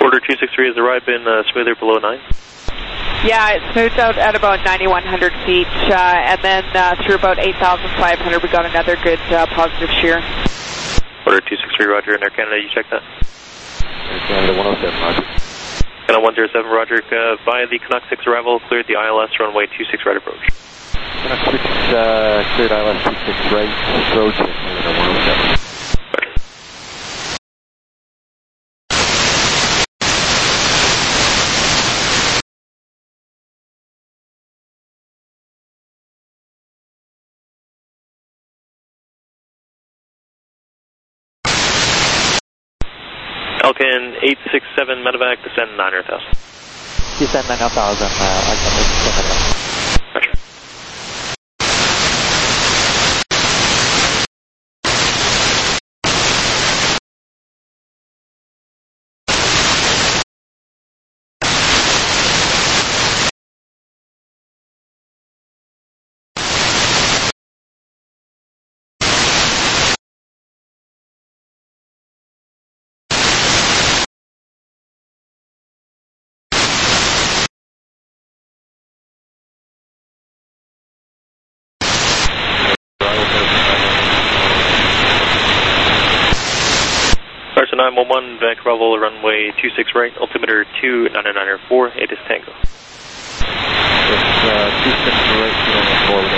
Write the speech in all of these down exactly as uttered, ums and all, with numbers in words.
Porter two six three, has the ride been uh, smoother below nine? Yeah, it smoothed out at about ninety-one hundred feet, uh, and then uh, through about eight thousand five hundred we got another good uh, positive shear. Porter two six three, roger, and Air Canada, you check that? Air Canada one oh seven, roger. Canada one oh seven, roger, uh, via the Canuck six arrival, cleared the I L S runway two six right approach. Canuck six, uh, cleared I L S two six right approach, and Canada one oh seven. Elkin eight six seven, medevac, descend nine hundred thousand. Descend nine hundred thousand, uh, I can make descend. Roger. nine one one, Vancouver Bravo, runway two six right, altimeter two nine nine four, it is Tango. It's uh, two six right, two nine four.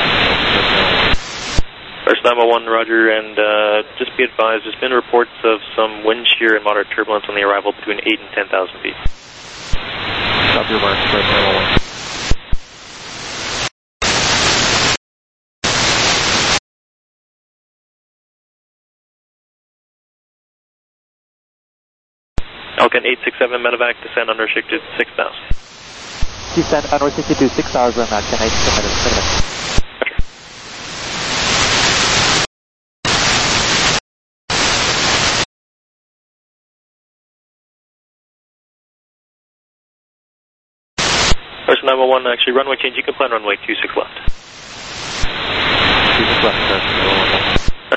First nine one one, roger, and uh, just be advised, there's been reports of some wind shear and moderate turbulence on the arrival between eight and ten thousand feet. Stop your mark, first nine one one. Elkin eight six seven, medevac, descend unrestricted six thousand. Descend unrestricted to six thousand, Elkin eight six seven, medevac. First nine one one, actually runway change, you can plan runway two six left. two six left, first nine one one.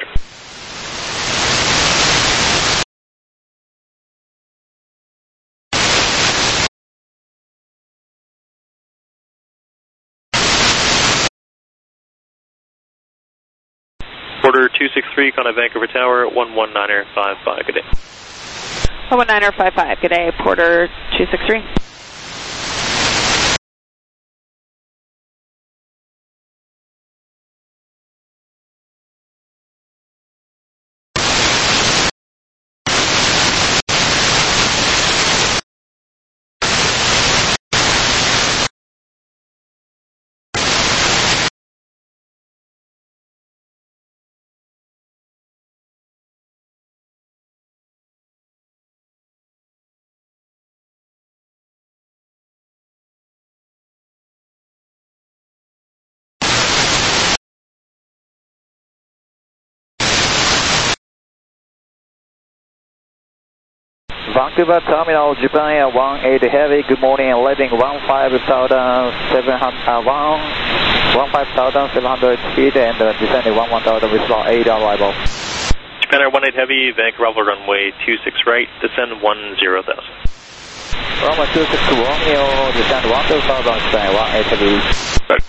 Porter two six three, Contact Vancouver Tower, one one nine five five, good day. one one nine five five, good day, Porter two six three. Vancouver Terminal, Japan Air one eight Heavy, good morning, and landing one five thousand seven hundred feet and uh, descending one one thousand with slot eight on arrival. Japan Air one eight Heavy, Vancouver Bravo, runway two six right, descend one zero thousand. Runway two six Romeo, descend one two thousand, Japan one eight Heavy. Right.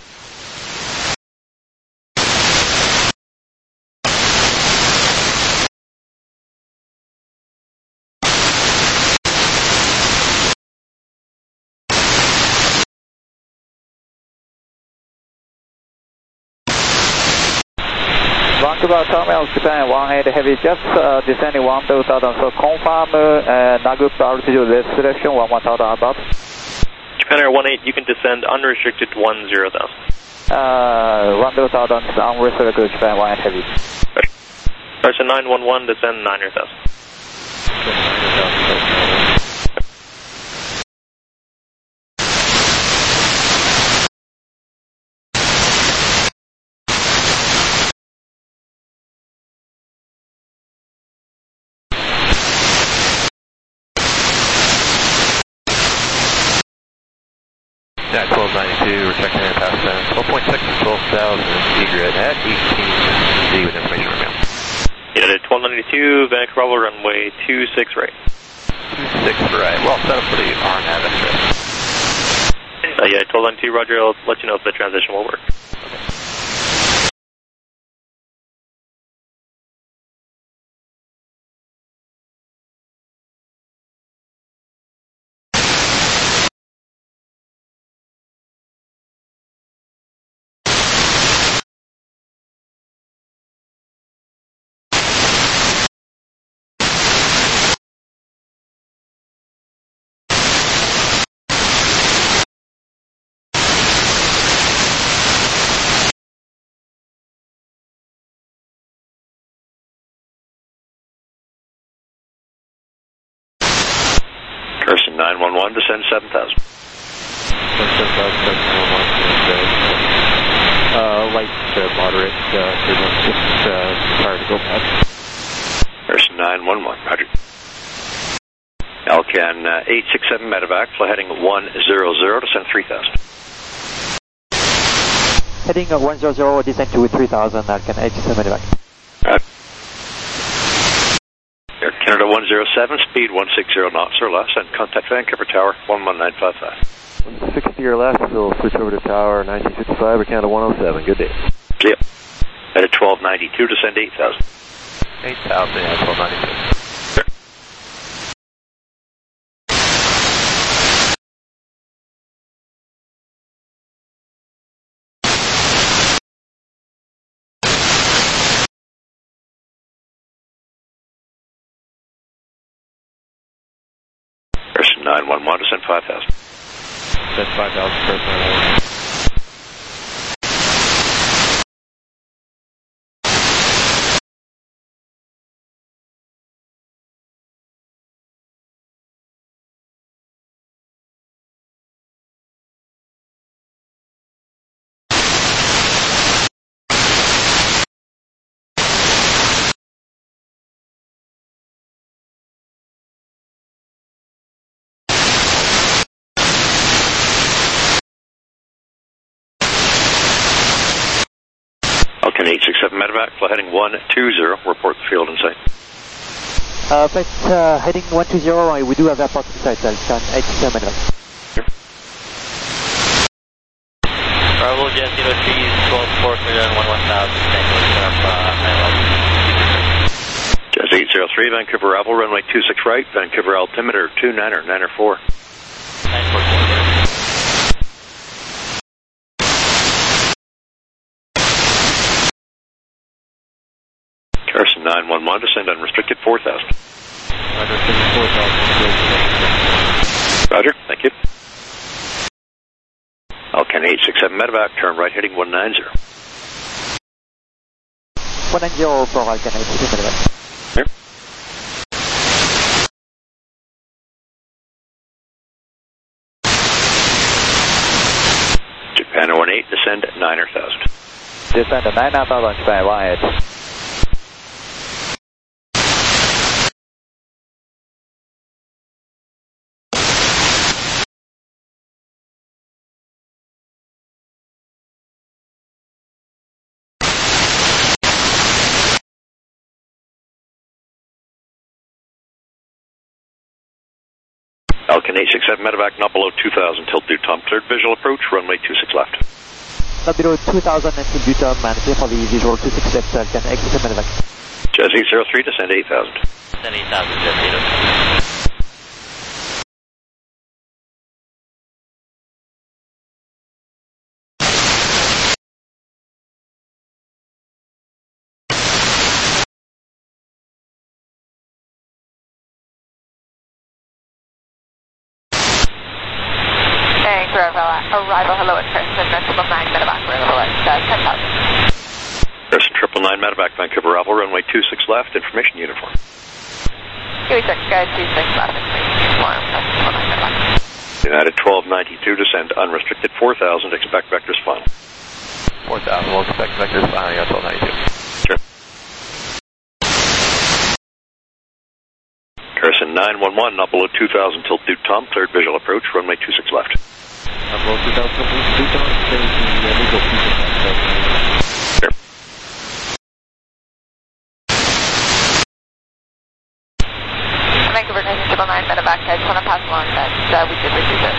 Vancouver Terminal, Japan one eight Heavy, just uh, descending one two thousand, so confirm uh, Nagu altitude selection one one thousand about. Japan Air one eight, you can descend unrestricted one zero thousand. Uh, one two thousand, unrestricted Japan one eight Heavy. Right. Person nine one one, descend nine hundred thousand. At twelve ninety-two, we're checking in past seven, twelve point six and twelve thousand, egret at eighteen Z with information right now. United twelve ninety-two, Vancouver Bravo, runway two six right. two six right. Well, set up for the R N A V interest. Uh, yeah, I told N T, Roger. I'll let you know if the transition will work. Okay. Carson nine one one, descend seven thousand. seven thousand, seven one one, uh, light to moderate, uh, turbulence, just, uh, prior to go past. Carson nine one one, roger. Alcan uh, eight six seven medevac, fly heading one zero zero, descend three thousand. Heading uh, one zero zero, descend to three thousand, Alcan eight six seven medevac. Right. Air Canada one zero seven, speed one six zero knots or less, and contact Vancouver Tower one one nine five five. sixty or less, so we'll switch over to Tower nineteen fifty-five, Air Canada one oh seven, good day. See ya. Headed twelve ninety-two, descend eight thousand. eight thousand, yeah, twelve ninety-two. Carson nine one one, descend five thousand. Descend five thousand, Carson. Alcan eight six seven medevac, fly heading one two zero, report the field in sight. Uh, flight uh, heading one two zero, uh, we do have airport in sight, Alcan eight six seven medevac. Bravo Jet zero three, twelve four, clear on one one thousand, Tango, set up, uh, Jazz eight zero three, Vancouver Ravel, runway two six right, Vancouver altimeter two niner, niner four. nine four four. Carson nine one one, descend unrestricted four thousand. Unrestricted four thousand. Roger, thank you. Alcan eight six seven medevac, turn right heading one nine zero. one nine zero for Alcan eight six seven medevac. Here. Japan oh one eight, descend niner thousand. Descend niner thousand, Japan one eight. Alcan eight six seven medevac, not below two thousand till due time, cleared visual approach, runway two six left. Not below two thousand until due time, and clear for the visual two six left, Alcan eight six seven medevac. Jazz eight zero three, descend eight thousand. Descend eight thousand, Jet zero three. Arrival, hello, it's Carson, triple nine medevac, arrival at uh, ten thousand. Carson triple nine medevac, Vancouver Ravel, runway two six left, information uniform. Give me six, guys, two six left, information uniform, triple nine medevac. United twelve ninety-two, descend unrestricted four thousand, expect vectors final. four thousand, we'll expect vectors final, yeah, twelve ninety-two. Sure. Carson nine one one, not below two thousand till due time, cleared visual approach, runway two six left. Not below two thousand, two thousand, legal two six left. Sure. Vancouver, triple nine medevac. I just want to pass along that uh, we did receive it.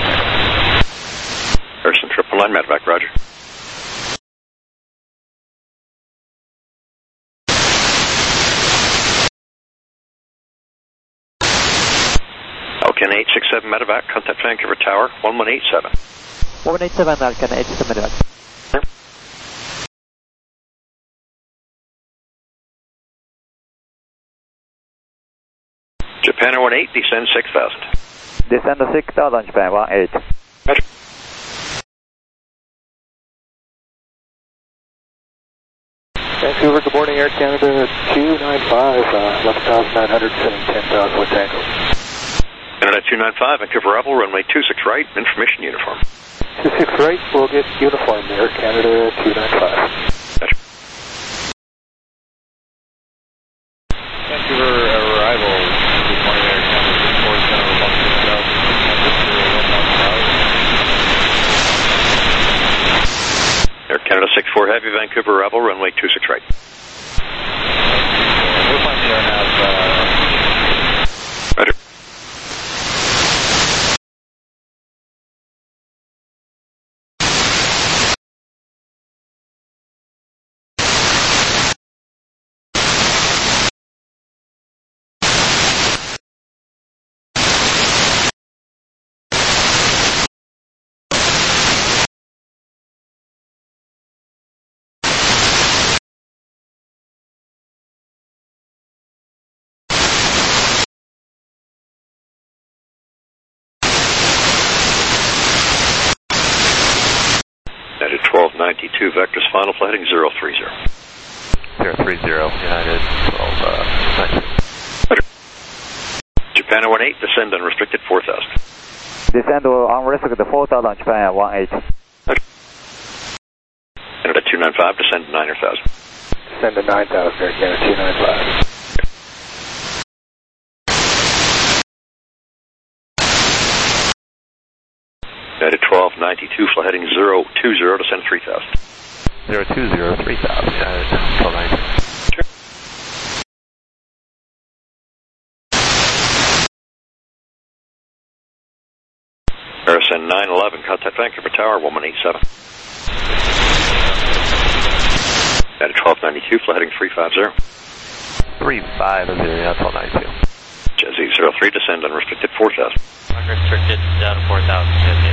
Harrison triple nine medevac, roger. Alcan eight six seven medevac, contact Vancouver Tower, one one eight seven. one one eight seven, Alcan eight six seven medevac. Japan one eight, descend six thousand. Descend six thousand, Japan one eight. Roger. Vancouver, good morning, Air Canada two nine five, uh, eleven thousand nine hundred, setting ten thousand with Tango. Canada two nine five, Vancouver Rebel, runway two six right, information uniform. two six right, we'll get uniform, Air Canada two nine five. Roger. Vancouver arrival, good morning, Air Canada four seven one six thousand, Air Canada six four Heavy, Vancouver Rebel, runway two six right. We'll find the airnav, uh... Roger. United twelve ninety-two, vectors final, flight heading zero three zero. zero three zero, United twelve ninety-two. Japan one eight, descend unrestricted four thousand. Descend unrestricted four thousand, Japan one eight. Canada two nine five, descend to nine thousand. Descend to nine thousand, Air Canada two nine five. United twelve ninety-two, flight heading zero two zero, descend three thousand. zero two zero, three thousand, United twelve ninety-two. Harrison nine eleven, contact Vancouver Tower, one one eight seven. United twelve ninety-two, flight heading three five zero. three five zero, United twelve ninety-two. Jazzy zero three, descend unrestricted four thousand. Unrestricted down to four thousand, Jazzy.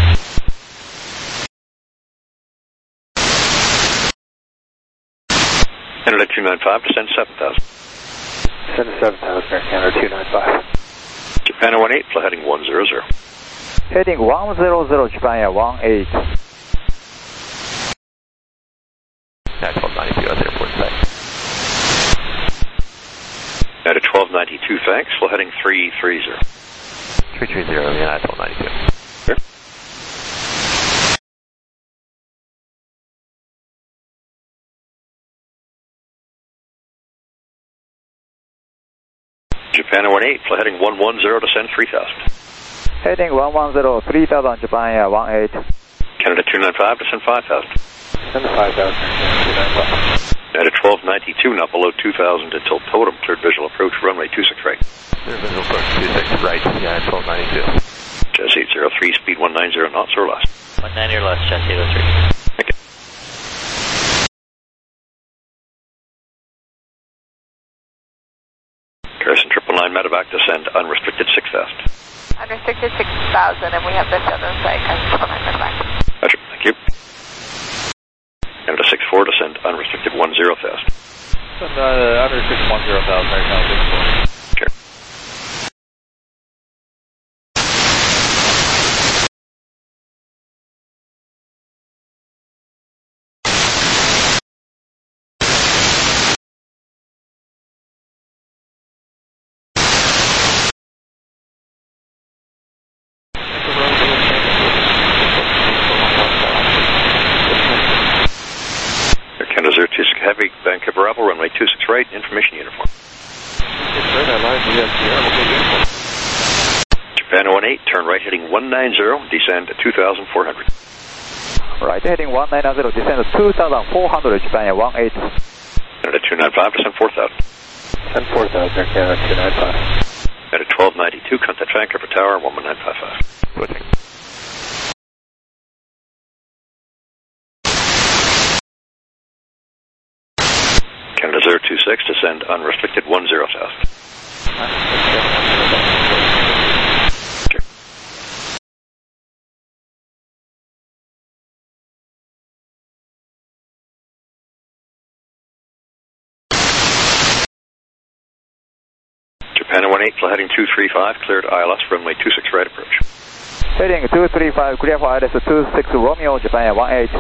Canada two nine five, descend seven thousand. Descend to seven thousand, Air Canada two nine five. Japan one eight, flight heading one zero zero. Heading one zero zero, Japan one eight. United twelve ninety-two, that's airport site. United twelve ninety-two, thanks, flight heading three three zero. three three zero, United twelve ninety-two. Sure. Japan one eight, flight heading one one zero, descend three thousand. Heading one one zero, three thousand, Japan one eight. Canada two nine five, descend five thousand. Descend to five thousand, two nine five. United twelve ninety-two, not below two thousand until totem, cleared visual approach, runway two six right. Cleared visual approach, two six right, United twelve ninety-two. Jazz eight zero three, speed one nine zero knots or less. one ninety or less, Jazz eight oh three. Thank you. Harrison triple nine medevac, descend unrestricted six thousand. Unrestricted six thousand, and we have this on the site. I'm triple nine medevac. Roger, thank you. Canada six four, descend unrestricted one zero thousand. Descend uh, unrestricted one zero thousand, Air Canada six four. Sure. Heavy, Vancouver Rebel, runway two six right, information uniform. Japan one eight, turn right heading one nine zero, descend two thousand four hundred. Right heading one nine zero, descend two thousand four hundred, Japan one eight. Canada two nine five, descend four thousand. Descend four thousand, Air Canada two nine five. At a twelve ninety-two, contact Vancouver Tower, one one nine five five. Switching. Canada zero two six, descend unrestricted one zero south. Sure. Japan one eight, flight heading two three five, cleared I L S, runway two six right approach. Heading two three five, clear for I L S two six Romeo, Japan one eight.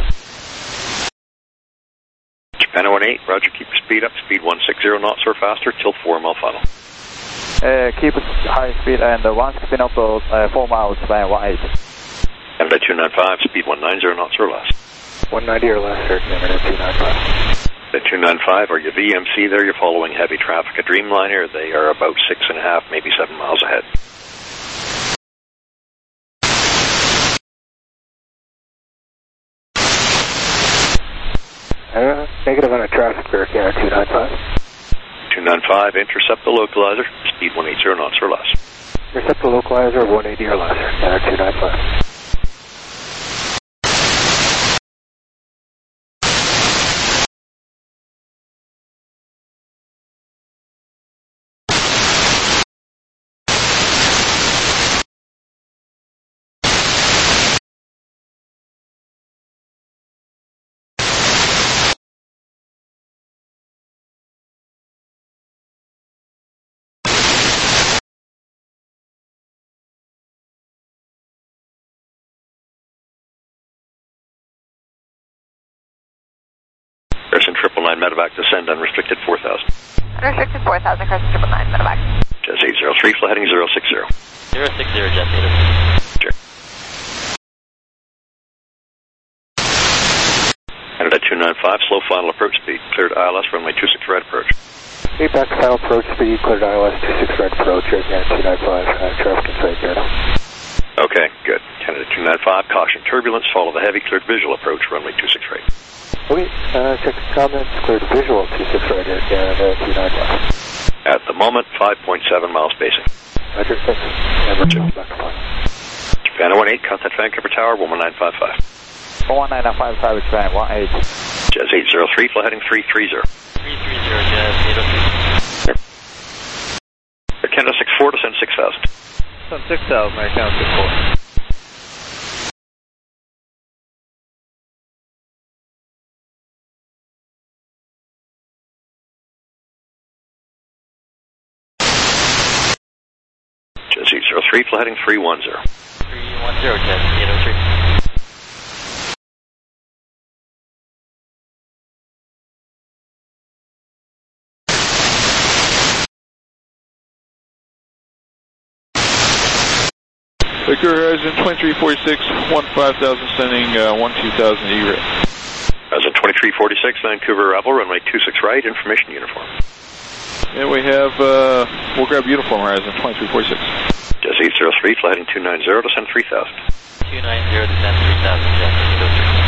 Japan one eight, roger, keep your speed up, speed one six zero knots or faster, till four mile final. Uh, keep high speed and uh, one spin up to uh, four miles, Japan one eight. Canada two nine five, speed one nine zero knots or less. one ninety or less, sir, Canada two nine five. The two nine five, are you V M C there? You're following heavy traffic at Dreamliner. They are about six and a half, maybe seven miles ahead. Uh, negative on a traffic clear, Canada two nine five. two nine five, intercept the localizer, speed one eighty knots or less. Intercept the localizer, one eighty or less, sir, Canada two nine five. Crescent triple nine medevac, descend unrestricted four thousand. Unrestricted four thousand, Crescent triple nine, medevac. Jazz eight zero three, flight heading zero six zero. zero six zero, Jazz eight zero three. Sure. Canada two nine five, slow final approach speed, cleared I L S, runway two six right approach. Feedback final approach speed, cleared I L S two six right approach, Canada two nine five, uh, traffic in sight, Canada. Okay, good. Canada two nine five, caution turbulence, follow the heavy, cleared visual approach, runway two six right. Okay, uh, check the comments, cleared visual two six right here, Canada two nine five. At the moment, five point seven miles spacing. Roger, thanks. And Richard, back to flight. Japan one eight, contact Vancouver Tower, one one nine five five. one nine five five, Japan one eight. Jazz eight zero three, flight heading three three zero. three three zero, Jazz eight zero three. Canada six four, descend six thousand. Descend six thousand, American six four. Jazz eight zero three, flight heading three one zero. three one zero, Jazz eight zero three. Vancouver Horizon twenty-three forty-six, one five thousand, sending uh, one two thousand E-Ray. Horizon twenty-three forty-six, Vancouver Rebel, runway two six right, information uniform. And we have, uh, we'll grab uniform Horizon twenty-three forty-six. Jazz eight zero three, flight heading two nine zero, descend three thousand. two nine zero, descend three thousand, Jazz eight zero three.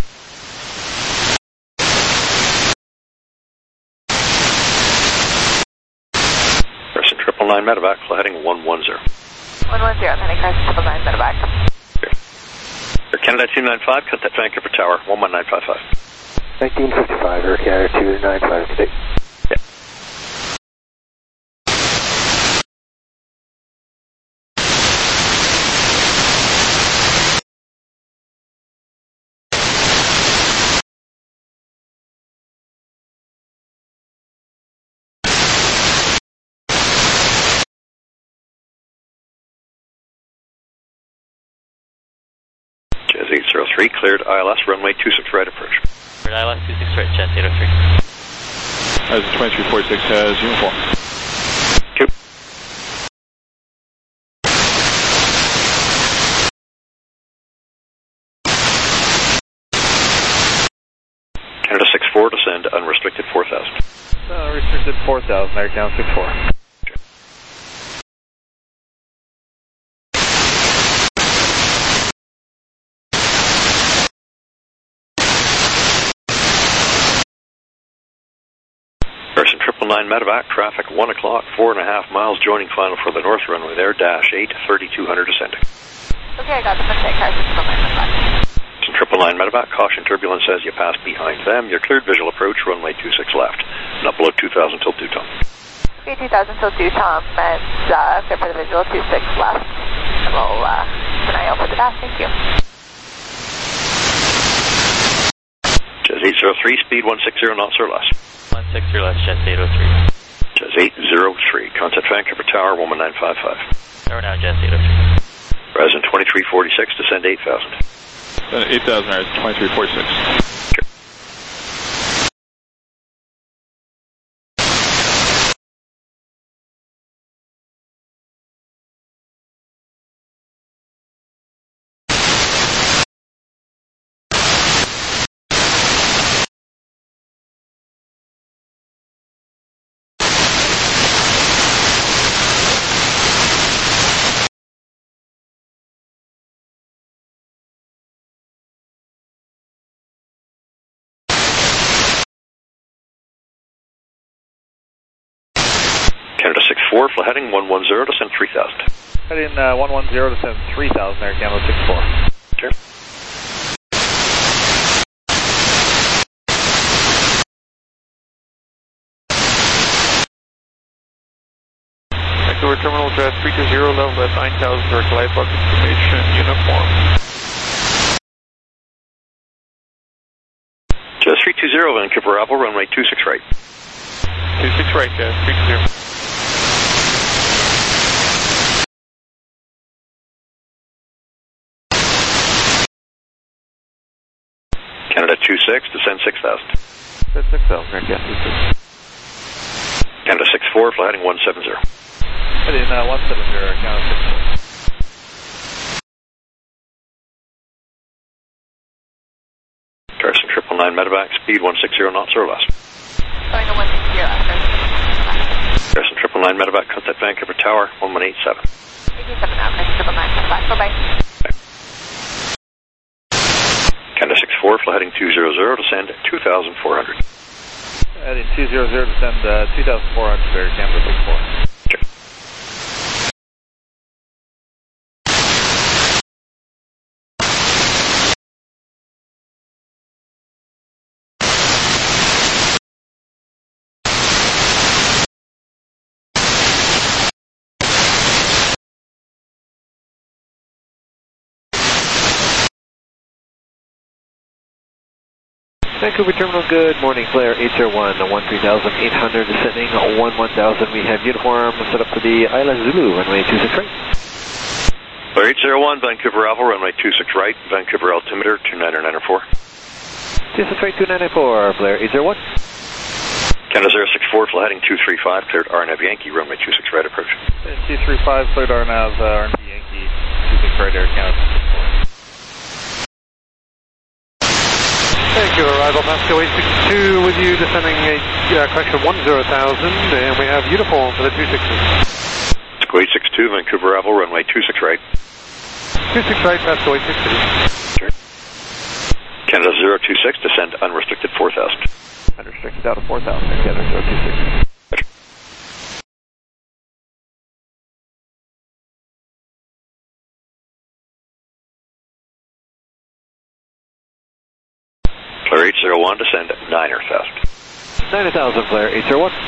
Crescent triple nine medevac, flight heading one one zero. one one zero, heading Crescent triple nine, medevac. Air Canada two nine five, contact Vancouver Tower, one one nine five five. nineteen fifty-five, Air Canada two nine five today. Yeah. Jazz eight zero three, cleared I L S, runway two six right approach. Cleared I L S two six right, Jazz eight zero three. Horizon twenty-three forty-six has uniform. Two. Canada six four, descend unrestricted four thousand. Uh, restricted four thousand, American six four. nine medevac, traffic one o'clock, four and a half miles, joining final for the north runway there, dash eight, thirty-two hundred descending. Okay, I got the mistake, cars, triple nine medevac. Triple nine medevac, caution turbulence as you pass behind them. You're cleared visual approach, runway two six left. Not below two thousand till two Tom. Okay, two thousand till two Tom, and uh, clear for the visual two six left. And we'll uh, keep an eye out for the dash, thank you. Jazz eight zero three, speed one sixty knots or less. one sixty less, Jazz eight oh three. Jazz eight zero three, contact Vancouver Tower, one one nine five five. Tower now, Jazz eight oh three. Horizon twenty-three forty-six, descend eight thousand. Uh, eight thousand, Horizon twenty-three forty-six. Sure. Canada six four, fly heading one one zero, descend three thousand. Heading uh, one one zero, descend three thousand, Air Canada six four. Sure. Vancouver Terminal, Jazz three two zero, level at nine thousand for glide box information, uniform. Jazz three two zero, Vancouver Apple, runway two six right. two six right, Jazz three two zero. Canada two six, descend six thousand. That's six thousand, Air Canada two six. Canada six four, fly heading one seven zero. Heading uh, one seven zero, Air Canada six four. Carson triple nine medevac, speed one sixty knots or less. Going to one sixty after. Carson triple nine medevac, contact Vancouver Tower, one one eight seven. eighty-seven now, next triple nine medevac, bye-bye. Canada six four, fly heading two zero zero, descend two thousand four hundred. Heading two zero zero, descend uh, two thousand four hundred, Air Canada six four. Okay. Vancouver Terminal, good morning, Flair eight zero one, one three thousand eight hundred, descending one one thousand. We have uniform set up for the Isla Zulu, runway two six right. Flair eight zero one, Vancouver Alpha, runway two six right, Vancouver altimeter two nine nine four. two six right, two nine nine four, Flair eight zero one. Canada zero six four, fly heading two three five, cleared R N A V Yankee, runway two six right approach. two three five, cleared R N A V, uh, R N A V Yankee, two six right, Air Canada six four. Thank you, arrival Pasco eight six two with you, descending a uh, correction one zero thousand, and we have uniform for the two sixes. Pasco eight six two, Vancouver Apple, runway two six right. two six right, Pasco eight six two. Sure. Canada zero two six, descend unrestricted four thousand. Unrestricted out of four thousand, Canada zero two six. Flair eight zero one, descend nine thousand. nine thousand, Flair eight zero one.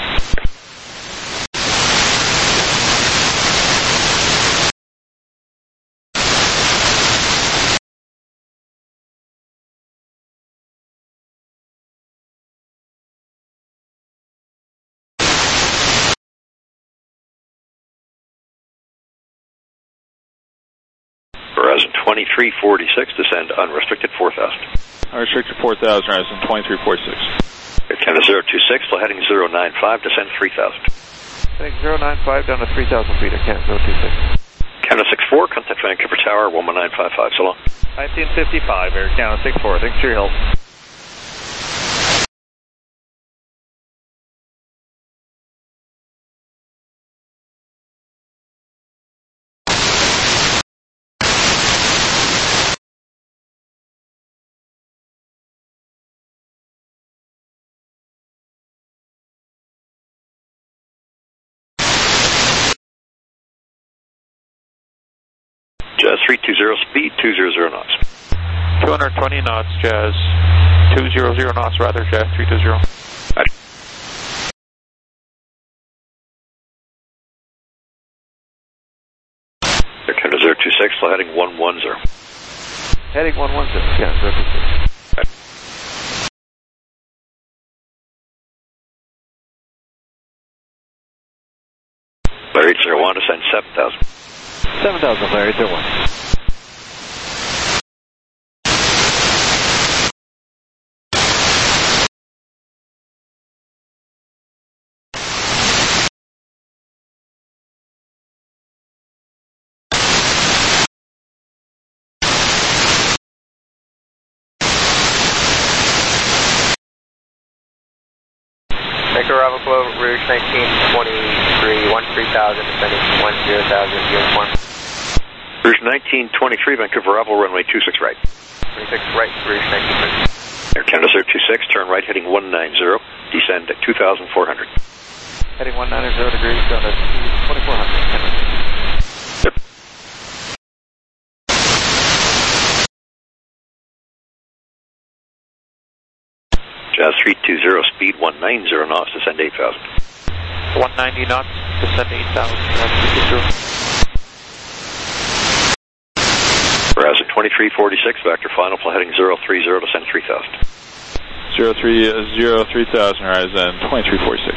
Horizon twenty-three forty-six, descend unrestricted four thousand. Unrestricted four thousand, Horizon twenty-three forty-six. Canada zero two six, fly heading zero nine five, descend three thousand. Heading zero nine five down to three thousand feet, Air Canada zero two six. Canada six four, contact Vancouver Tower, one one nine five five, so long. nineteen fifty-five, Air Canada six four, thanks for your help. three two zero, speed two hundred knots. two hundred twenty knots, Jazz. two hundred knots, rather, Jazz three two zero. Right. Air Canada zero two six, flight heading one one zero. Heading one one zero, yeah, zero two six. Right. Flare eight zero one, descend seven thousand. seven thousand, Flare eight zero one. Make arrival below Rouge nineteen twenty-three, one three thousand, descending one zero thousand, uniform. Rouge nineteen twenty-three, Vancouver arrival, runway two six right. twenty-six right, Rouge nineteen twenty-three. Air Canada zero two six, turn right heading one nine zero, descend at two thousand four hundred. Heading one ninety degrees, down to twenty-four hundred. Yep. Jazz three two zero, speed one ninety knots, descend eight thousand. one ninety knots, descend eight thousand, Jazz three two zero. Verizon twenty-three forty-six, vector final, flight heading zero three zero, descend three thousand. zero three zero, three thousand, Horizon twenty-three forty-six.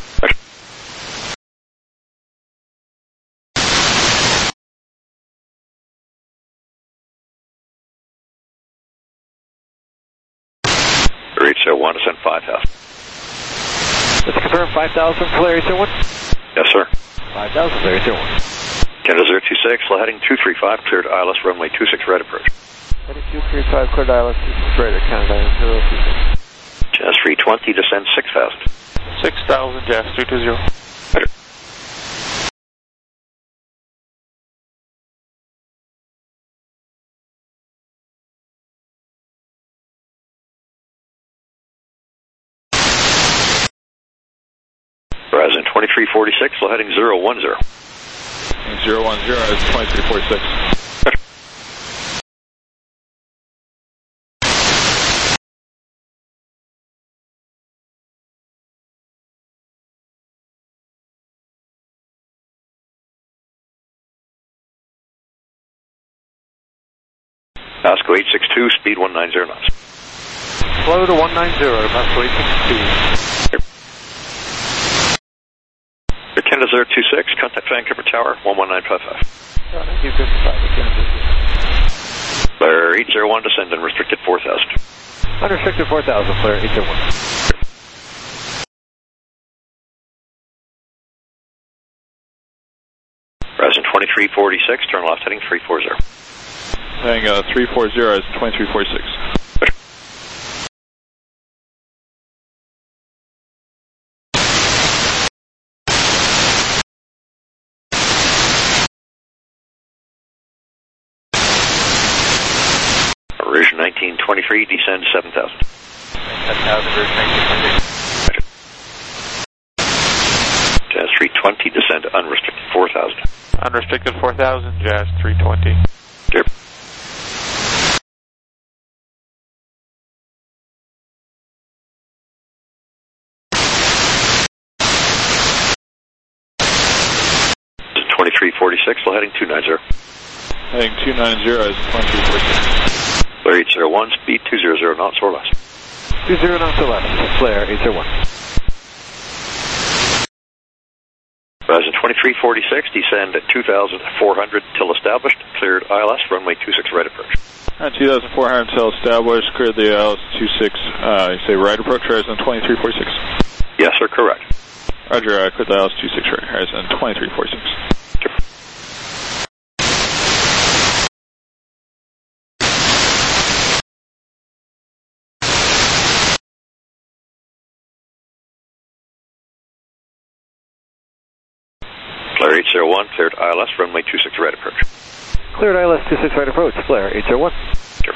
eight zero one, descend five thousand. Let's confirm five thousand, Flare eight zero one. Yes, sir. five thousand, Flare eight zero one. Canada zero two six, flight heading two three five, cleared I L S, runway two six right approach. Heading two three five, cleared I L S, two six right at Canada zero two six. Jazz three twenty, descend six thousand. six thousand, Jazz three two zero. Roger. Verizon twenty-three forty-six, flight heading zero one zero. zero one zero, it's twenty-three forty-six. Pasco eight six two, speed one ninety knots. Slow to one ninety, Pasco eight six two. Air Canada zero two six, contact Vancouver Tower, one one nine five five. Flare eight zero one, descend unrestricted four thousand. Unrestricted four thousand, Flare eight zero one. Verizon twenty-three forty-six, turn left heading three forty. Heading uh, three forty, it's twenty-three forty-six. Rouge nineteen twenty-three, descend seven thousand. seven thousand, Rouge nineteen twenty-three. Jazz three twenty, descend unrestricted four thousand. Unrestricted four thousand, Jazz three twenty. Yep. twenty-three forty-six, flight heading two ninety. Heading two ninety is twenty-three forty-six. Flare eight zero one, speed two hundred knots or less. two hundred knots or less, Flare eight zero one. Verizon twenty-three forty-six, descend at two thousand four hundred till established, cleared I L S, runway two six right approach. Alright, two thousand four hundred till established, cleared the I L S two six, uh, you say right approach, Horizon twenty-three forty-six. Yes, sir, correct. Roger, uh, cleared the I L S two six right, Horizon twenty-three forty-six. Flare eight zero one, cleared I L S, runway two six right approach. Cleared I L S two six right approach, Flare eight zero one. Sure.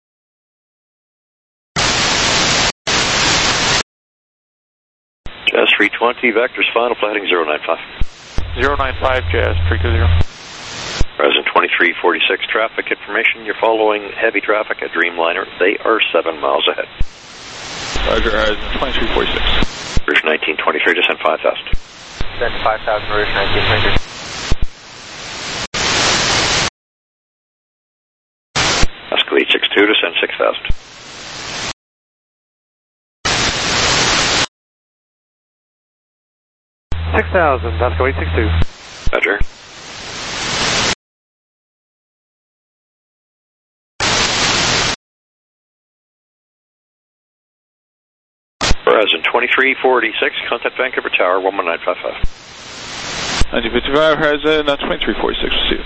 Jazz three twenty, Vector's final, flight heading zero nine five. zero nine five, Jazz three two zero. Present twenty-three forty-six, traffic information. You're following heavy traffic at Dreamliner. They are seven miles ahead. Roger, Horizon twenty-three forty-six. Rouge nineteen twenty-three, descend five thousand. Descend five thousand, Rouge nineteen twenty-three. Pascal eight six two, descend six thousand. six thousand, Pascal eight six two. Roger. Horizon twenty-three forty-six, contact Vancouver Tower, one one nine five five. ninety fifty-five, Horizon twenty-three forty-six, see you.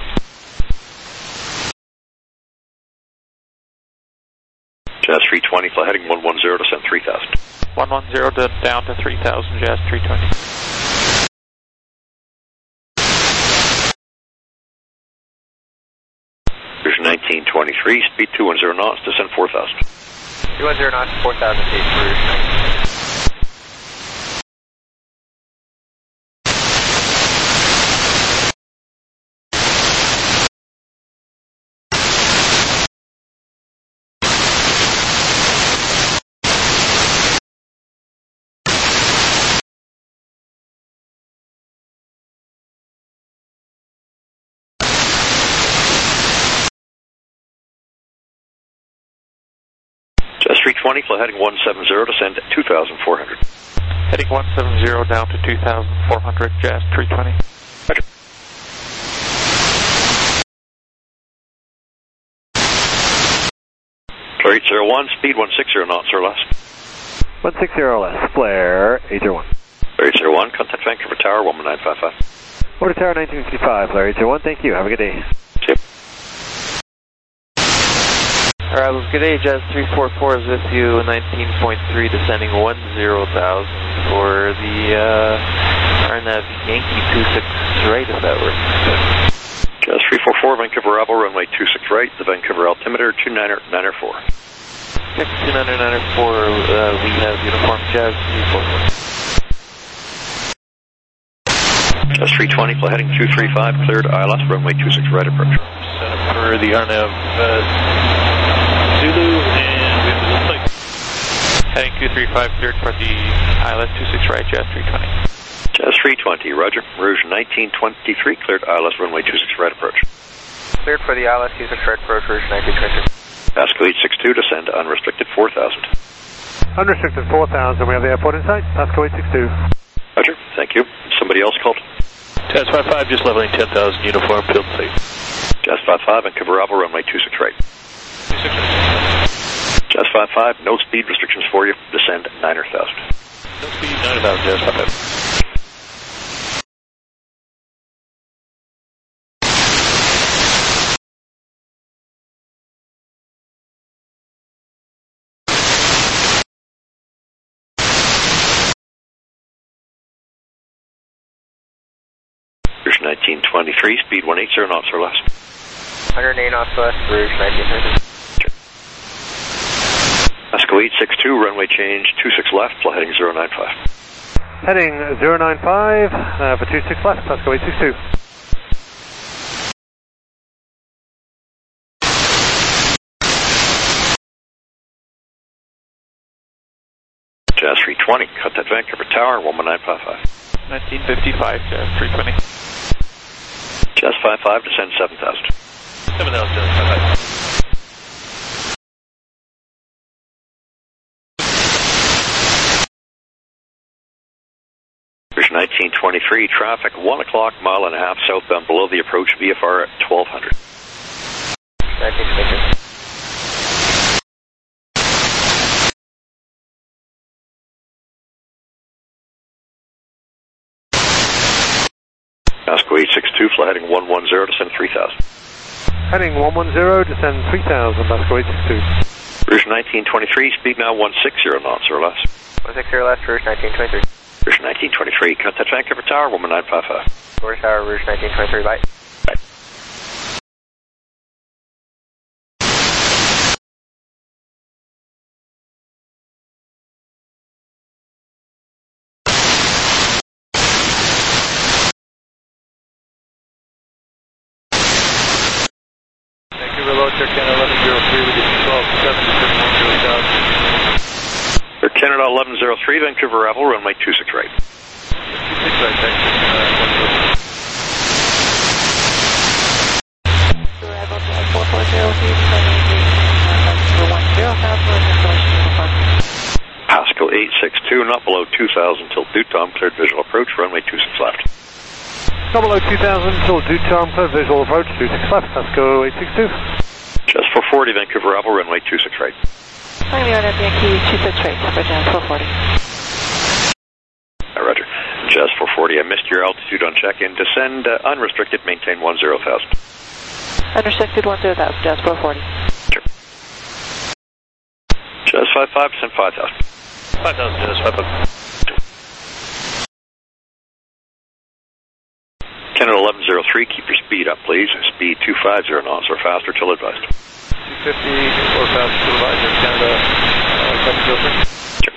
Jazz three twenty, flight heading one one zero, descend three thousand. one one zero to down to three thousand, Jazz three twenty. Rouge nineteen twenty-three, speed two one zero knots, descend four thousand. two one zero knots, four thousand feet, Rouge nineteen. three twenty, flight heading one seven zero, descend at two thousand four hundred. Heading one seven zero down to two thousand four hundred, Jazz three twenty. Roger. Flare eight zero one, speed one six zero knots or less. one six zero less, flare eight zero one. Flare eight zero one, contact Vancouver Tower, one one nine five five. Order Tower nineteen fifty-five, flare eight zero one, thank you, have a good day. See you. Alright, well, good day, Jazz three four four is with you, nineteen point three, descending one zero thousand for the uh, R N A V Yankee two six right, if that works. Jazz three four four, Vancouver Bravo, runway two six right, the Vancouver altimeter two nine nine four. six two nine nine four, uh, we have uniform Jazz three four four. Jazz three twenty, flight heading two three five, cleared I L S, runway two six right approach. Set up for the R N A V uh, Zulu, and we have the flight. Heading two three five, cleared for the I L S two six right, Jazz three twenty. Jazz three twenty, roger. Rouge nineteen twenty-three, cleared I L S, runway two six right approach. Cleared for the I L S two six right approach, Rouge nineteen twenty-three. Pascal eight six two, descend unrestricted four thousand. Unrestricted four thousand, we have the airport in sight, Pascal eight six two. Roger, thank you. Somebody else called? Jazz five five, just leveling ten thousand, uniform, field safe. Jazz five five, Vancouver Bravo, runway two six right. two six right. Jazz five five, no speed restrictions for you, descend nine thousand. No speed, nine thousand, Jazz five five. Rouge nineteen twenty-three, speed one eighty knots or less. one oh eight knots less, Rouge nineteen twenty-three. Pascal eight six two, runway change two six left, flight heading zero nine five. Heading zero nine five, uh, for two six left, Pascal eight six two. Jazz three twenty, contact Vancouver Tower, one one nine five five. nineteen fifty-five, Jazz three twenty. Jazz five five, descend seven thousand. seven thousand, Jazz five five. Rouge nineteen twenty-three, traffic one o'clock, mile and a half southbound below the approach, V F R at twelve hundred. nineteen twenty-three. Pascal eight six two, flight heading one one zero, descend three thousand. Heading one one zero, descend three thousand, Pascal eight six two. Rouge nineteen twenty-three, speed now one six zero knots or less. one six zero left, Rouge nineteen twenty-three. Rouge nineteen twenty-three, contact Vancouver Tower, one one nine five five. Order Tower, Rouge nineteen twenty-three, bye. Bye. below Air Canada eleven zero three, we did twelve seven descending one zero thousand. Air Canada eleven zero three, Vancouver Ravel, runway two six right. two six right, thanks. Rebel four four zero three, descending one zero thousand, installation confirmed. Pasco eight six two, not below two thousand till due time, cleared visual approach, runway two six left. Not below two thousand till due time, cleared visual approach, two six left, Pasco eight six two. Just four forty, Vancouver Ravel, runway two six right. Miami on Yankee two six right, Jazz four forty. Uh, roger. Jazz four forty, I missed your altitude on check-in. Descend uh, unrestricted, maintain one zero thousand. Unrestricted one zero thousand, Jazz four forty. Sure. Jazz five five, descend five thousand. five thousand, Jazz five thousand. Canada eleven zero three, keep your speed up, please. Speed two five zero knots or faster till advised. two fifty or faster till advised, Air Canada eleven zero three. Sure.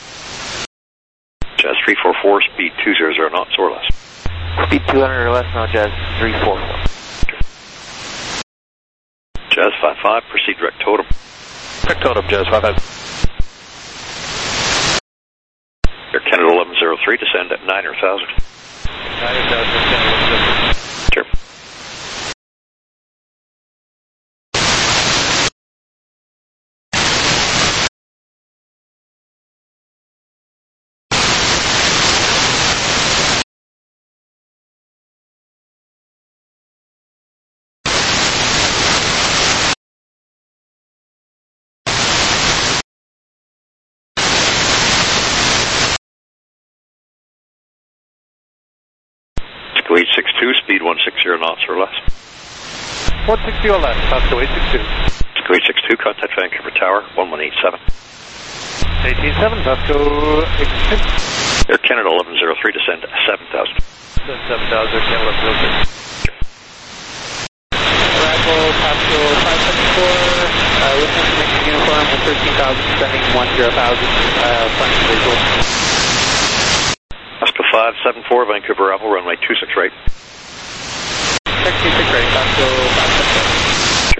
Jazz three four four, speed two hundred knots or less. Speed two hundred or less now, Jazz three four four. Sure. Jazz five five, proceed direct totem. Direct totem, Jazz five five. Air Canada eleven zero three, descend at nine thousand. nine thousand, Air Canada eleven zero three. Sure. eight six two, speed one sixty knots or less. one sixty or less, Pasco eight six two. eight six two, contact Vancouver Tower, one one eight seven. eighteen seven, Pasco eight six two. Air Canada eleven zero three, descend seven thousand. seven thousand, Air Canada eleven zero three. Arrival, Pasco five seven four, uh, with information uniform with thirteen thousand, descending one zero thousand, uh, front visual. Pasco five seven four, Vancouver Ravel, runway two six right. Check two six right, Pasco five seven four. Sure.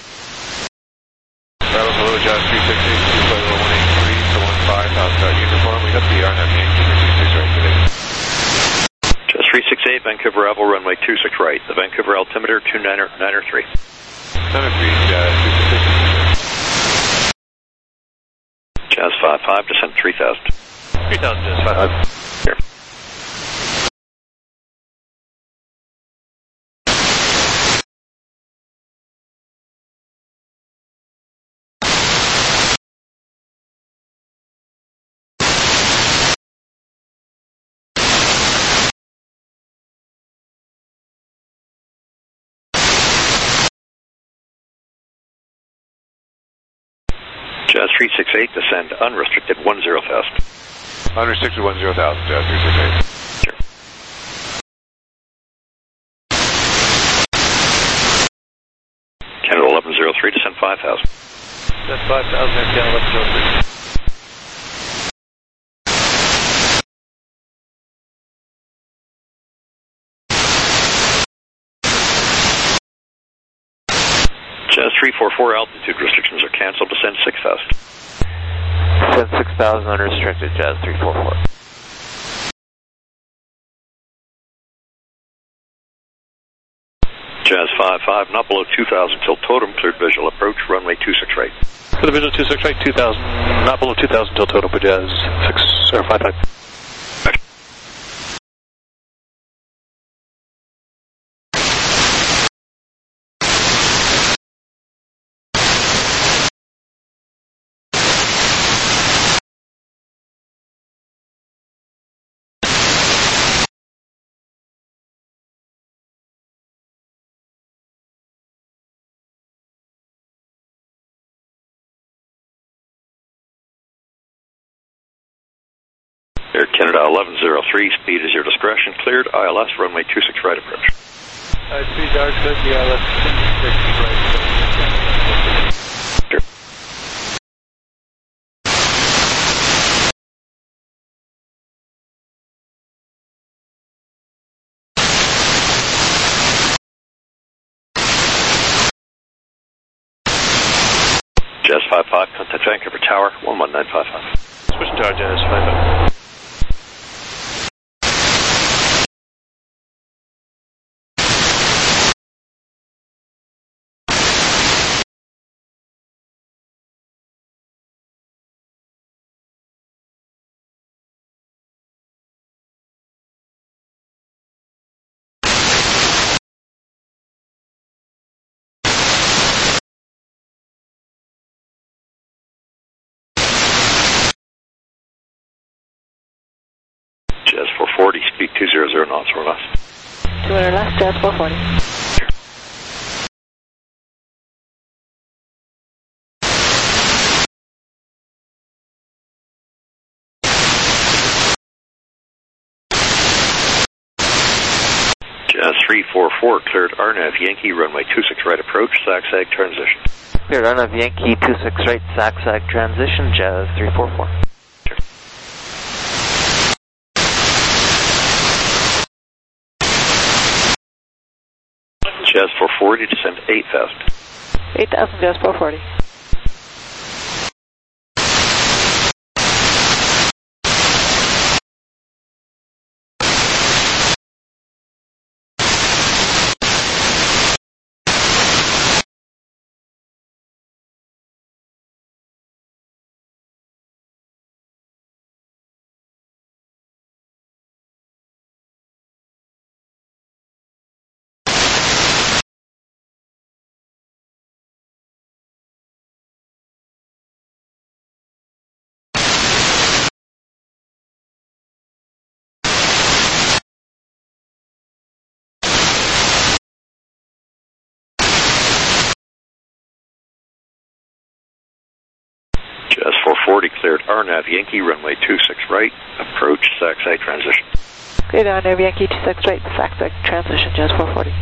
Ravel below, Jazz three six eight, two flight one eight three to one five, outside uniform. We got the R N A V Yankee two six right today. Just three six eight, Vancouver Ravel, runway two six right. The Vancouver altimeter two nine three. nine three, Jazz two six eight. Jazz five five, descend three thousand. three thousand, Jazz five five. Here. Jazz three six eight, descend unrestricted one zero thousand. Unrestricted one zero thousand, Jazz three six eight. Sure. Canada eleven zero three, descend five thousand. That's five thousand, Air Canada eleven zero three. Jazz three four four, altitude restrictions are cancelled, descend six thousand. Descend six thousand unrestricted, Jazz three four four. Jazz five five, not below two thousand till totem, cleared visual approach, runway two six right. For the visual two six right, two thousand, not below two thousand till total, but Jazz six or five five. Air Canada eleven zero three, speed is your discretion, cleared, I L S, runway two six right approach. Uh, speed dark, the I L S right. five, contact Vancouver Tower, one one nine five five. Switch to Jazz five five. Jazz four forty, speed two hundred knots or less. two hundred left, Jazz four forty. Jazz three four four, cleared R N A V Yankee, runway two six right approach, zag-zag transition. Cleared R N A V Yankee two six right, zag-zag transition, Jazz three four four. Jazz four forty, descend eight thousand. eight thousand, Jazz four forty. Jazz four forty, cleared R N A V Yankee, runway two six right, approach, zag-zag transition. Cleared R N A V Yankee two six right, zag-zag transition, Jazz four forty.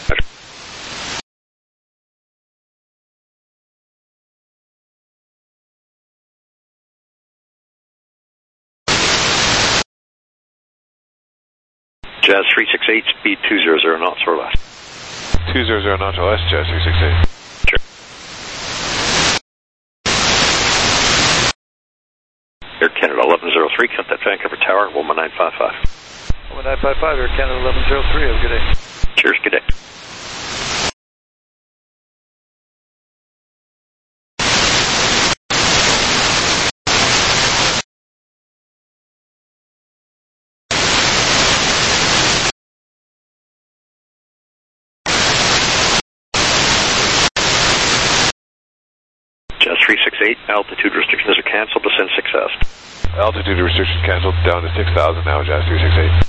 Jazz three six eight, speed two hundred knots or less. two hundred knots or less, Jazz three six eight. Sure. Air Canada eleven oh three, contact Vancouver Tower, one one nine five five. one one nine five five, Air Canada eleven oh three, have a good day. Cheers, good day. Jazz three six eight, altitude restrictions are cancelled, descend six thousand. Altitude restriction cancelled, down to six thousand now, Jazz three six eight.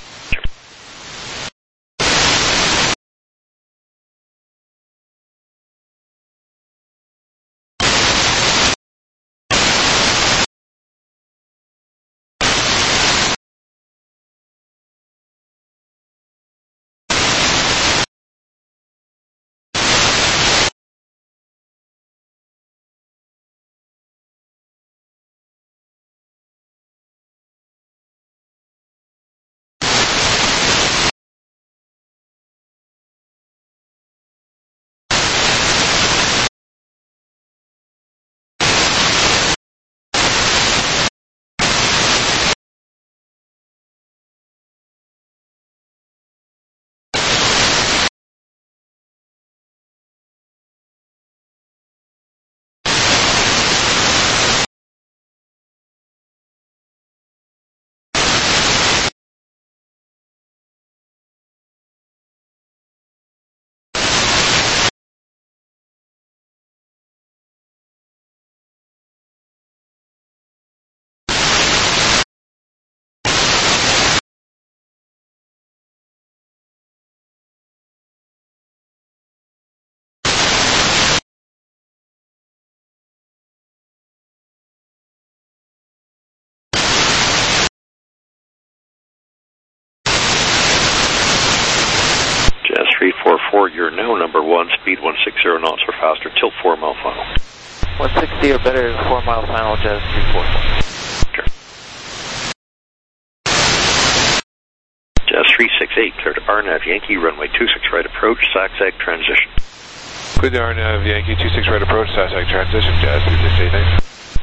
three four four, you're now number one, speed one sixty knots or faster, tilt four mile final. one sixty or better, four mile final, Jazz three four four. Sure. Jazz three six eight, cleared R N A V Yankee, runway two six right approach, zag-zag transition. Clear the R N A V Yankee two six right approach, Sasag transition, Jazz two six eight nine.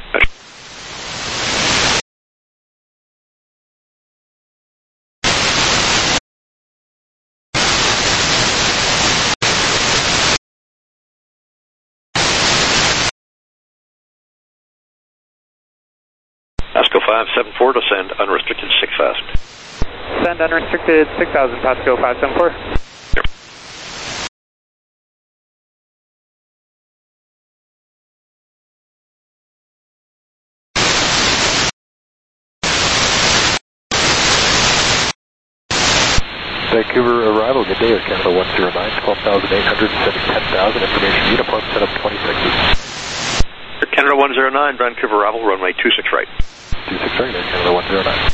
Pasco five seven four to send unrestricted six thousand. Send unrestricted six thousand, Pasco five seven four. Vancouver arrival, good day, Canada one zero nine, twelve thousand eight hundred, sending ten thousand, information uniform, set up twenty-six. Canada one zero nine, Vancouver arrival, runway two six right. two six right, Canada one zero nine.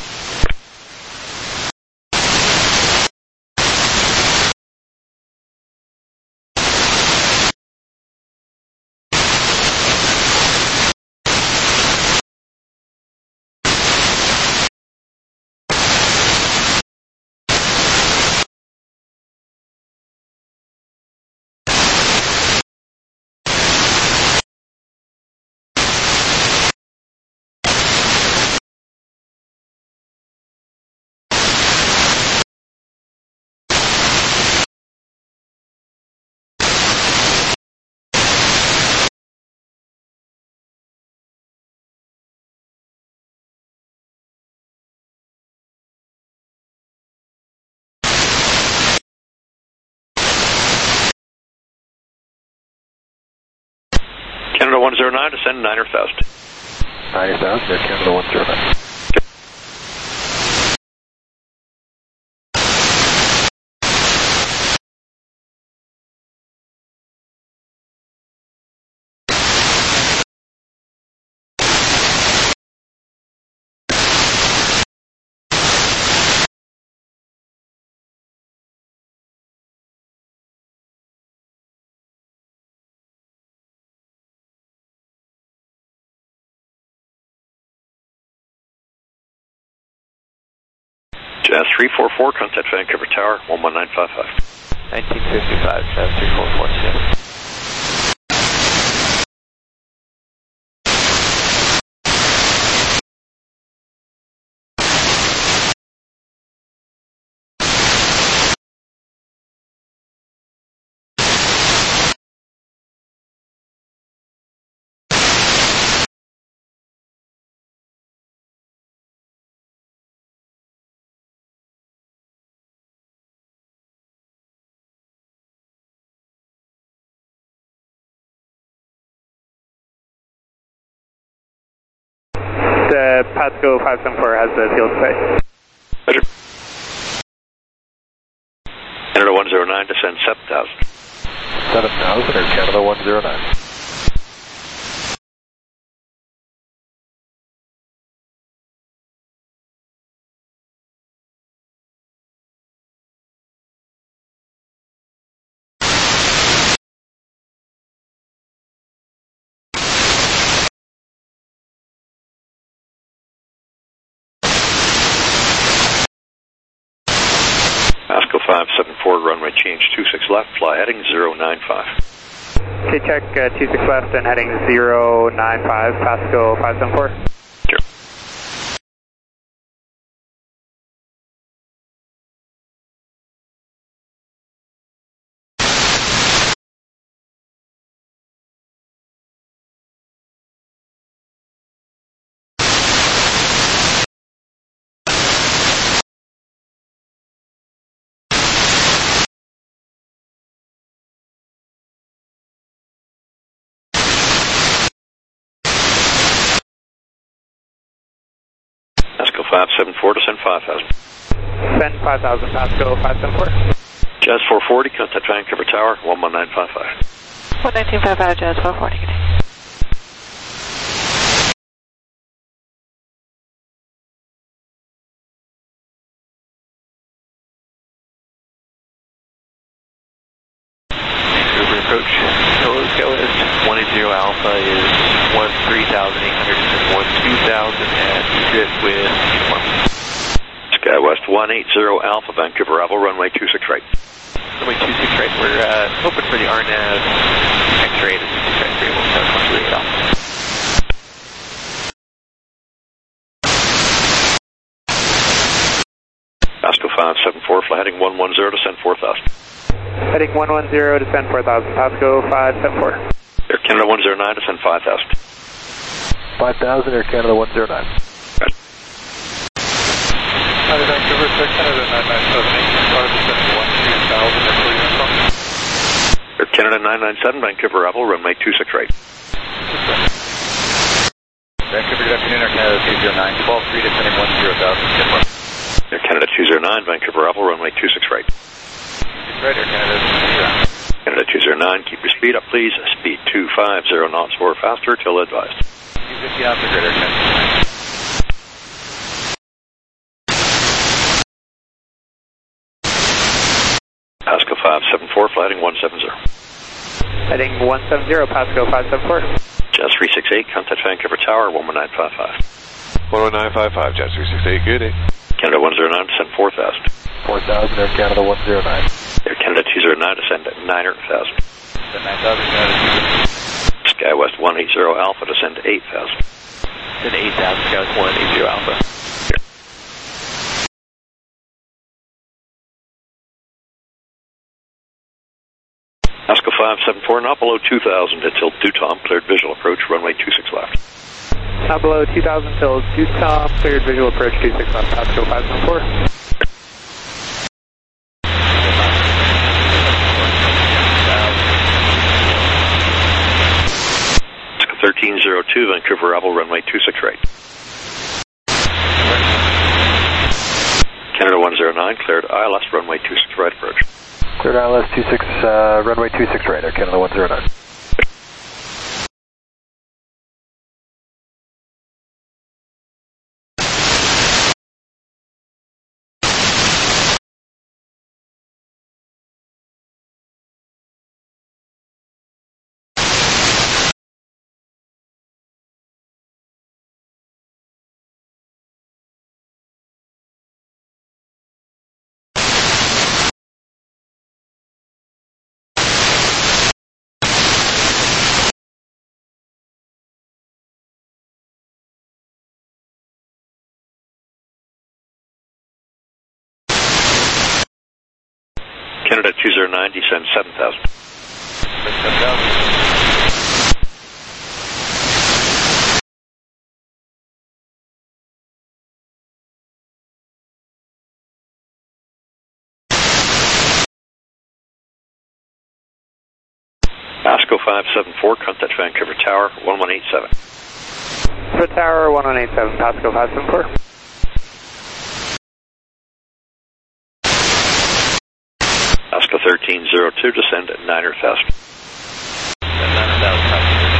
Canada one zero nine to send niner thousand. niner thousand, Canada one zero nine. Jazz three four four, contact Vancouver Tower, one one nine five five. nineteen fifty-five, Jazz three four four, yeah. The Pasco five seven four has the field space. Roger. Canada one zero nine to send seven thousand. seven thousand, or Canada one zero nine. Pasco five seven four, runway change two six left, fly heading zero nine five. Okay, check uh, two six left and heading zero nine five, Pasco five seven four. Sure. Pasco five seven four to send five thousand. Send five thousand, Pasco five seven four. Jazz four forty, contact Vancouver Tower, one one nine five five. one nineteen five five, Jazz four forty. Vancouver approach. So go is one eighty Alpha is one three thousand eight hundred and one two thousand at Egret with uniform. SkyWest one eighty Alpha, Vancouver Bravo, runway two six right. runway two six right, we're uh, hoping for the R NAV X-ray to two six right, three one seven one three eight off. Pasco five seven four, fly heading one one zero, descend four thousand. Heading one one zero, descend four thousand. Pasco five seven four. Air Canada one zero nine, descend five thousand. five thousand, Air Canada one zero nine. Hi, Vancouver, Air Canada nine nine seven eight, start descending one two thousand, and clear uniform. Air Canada nine nine seven, Vancouver arrival, runway two six right. Vancouver, good afternoon, Air Canada two zero nine, twelve three, descending one zero thousand, uniform. Air Canada two zero nine, Vancouver arrival, runway two six right. Right, Air Canada two zero nine. Canada two zero nine, keep your speed up, please. Speed two five zero knots or faster till advised. two fifty knots, Air Canada. Pasco five seven four, fly heading one seven zero. Heading one seven zero, Pasco five seven four. Jazz three six eight, contact Vancouver Tower, one one nine five five. one one nine five five, Jazz three six eight, good day. Canada one zero nine, descend four thousand. four thousand, Air Canada one zero nine. Air Canada two zero nine, descend at nine thousand. nine thousand, Canada. SkyWest one eight zero Alpha, descend eight thousand. Then eight thousand, SkyWest one eight zero Alpha. Pasco five seven four, not below two thousand until Dutom, cleared visual approach, runway two six left. Not below two thousand till Dutom, cleared visual approach two six left, Pasco five seven four. Pasco thirteen zero two, Vancouver arrival, runway two six right. Canada one zero nine, cleared I L S, runway two six right approach. Cleared I L S two six, uh, runway two six right, Air Canada one zero nine. Canada two zero nine, descend seven thousand. seven thousand. Pasco five seven four, contact Vancouver Tower, one one eight seven. For Tower one one eight seven, Pasco five seven four. Pasco thirteen zero two, descend at nine thousand. nine thousand.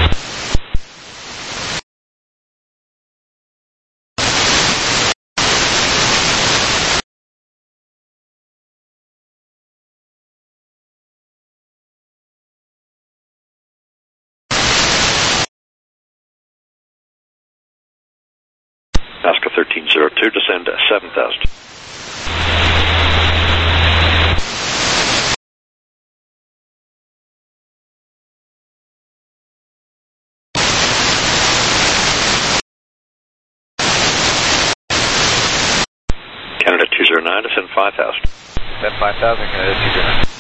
Pasco thirteen zero two, descend at seven thousand. Canada two zero nine, descend five thousand. Descend five thousand, Canada two zero nine.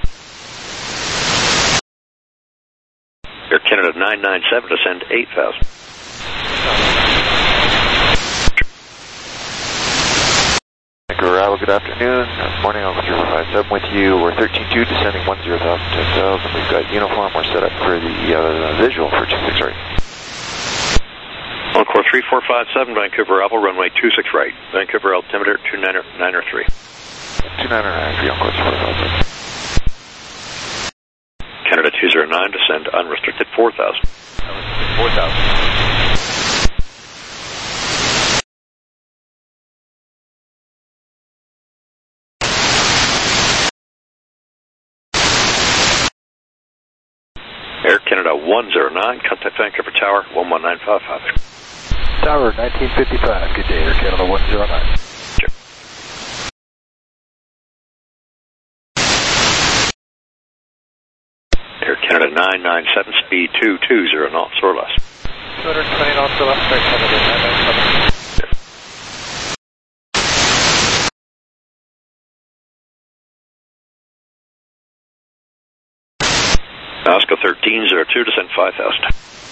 Air Canada nine nine seven, descend eight thousand. Vancouver arrival, good afternoon. Good morning, Alpha three four five seven with you. We're thirteen two, descending one zero thousand, ten thousand. We've got uniform, we're set up for the uh, visual for two six right. Encore three four five seven, Vancouver arrival, runway two six right. Vancouver altimeter two nine nine three. two nine nine three, Encore three four five seven. Canada two zero nine, descend unrestricted four thousand. Unrestricted four thousand. Air Canada one zero nine, contact Vancouver Tower, one one nine five five. Tower nineteen fifty-five, good day, Air Canada one zero nine. nine nine seven, speed two two zero knots or less. two hundred twenty knots or less, right, Canada nine nine seven. Alaska thirteen zero two, descend five thousand.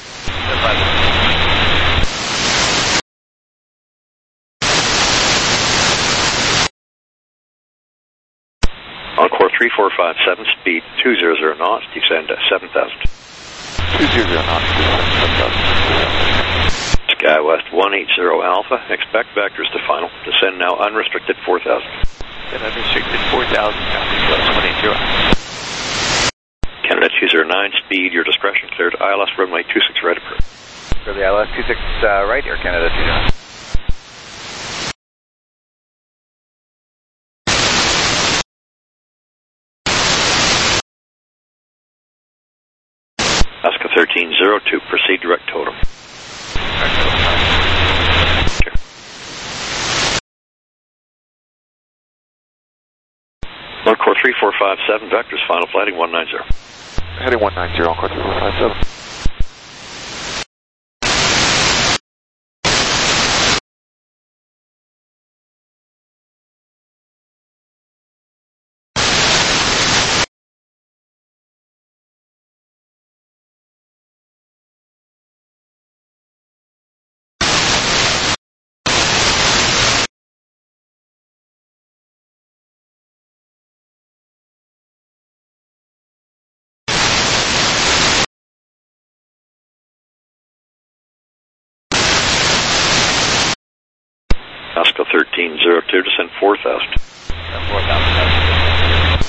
Encore three four five seven, speed two hundred knots, descend seven thousand. two hundred knots, descend seven thousand. SkyWest one eighty Alpha, expect vectors to final, descend now unrestricted four thousand. Then unrestricted four thousand, copy, one eighty. Canada two zero nine, speed, your discretion, cleared I L S runway two six right approach. For the I L S two six uh, right, Air Canada two zero nine. Alaska thirteen zero two, proceed direct totem. Okay. Encore three four five seven, vectors, final flighting one nine zero. Heading one nine zero, Encore three four five seven. Alaska thirteen zero two, descend four thousand. four thousand.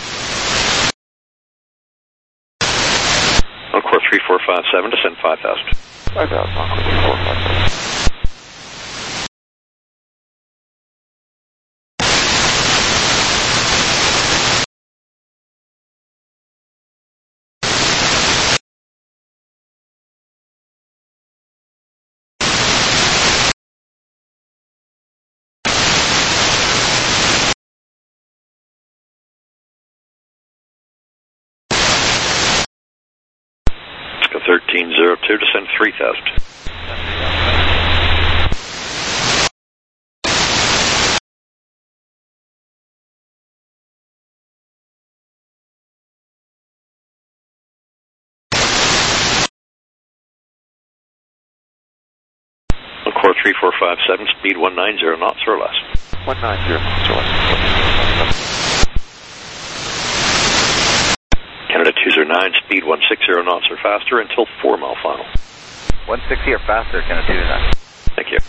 Encore three four five seven, descend five thousand. five thousand, Encore three four five seven. thirteen zero two, descend three thousand. Encore three four five seven, speed one nine zero knots or less. one nine zero knots or less. Canada two zero nine, speed one sixty knots or faster until four mile final. one sixty or faster, Canada two zero nine. Thank you.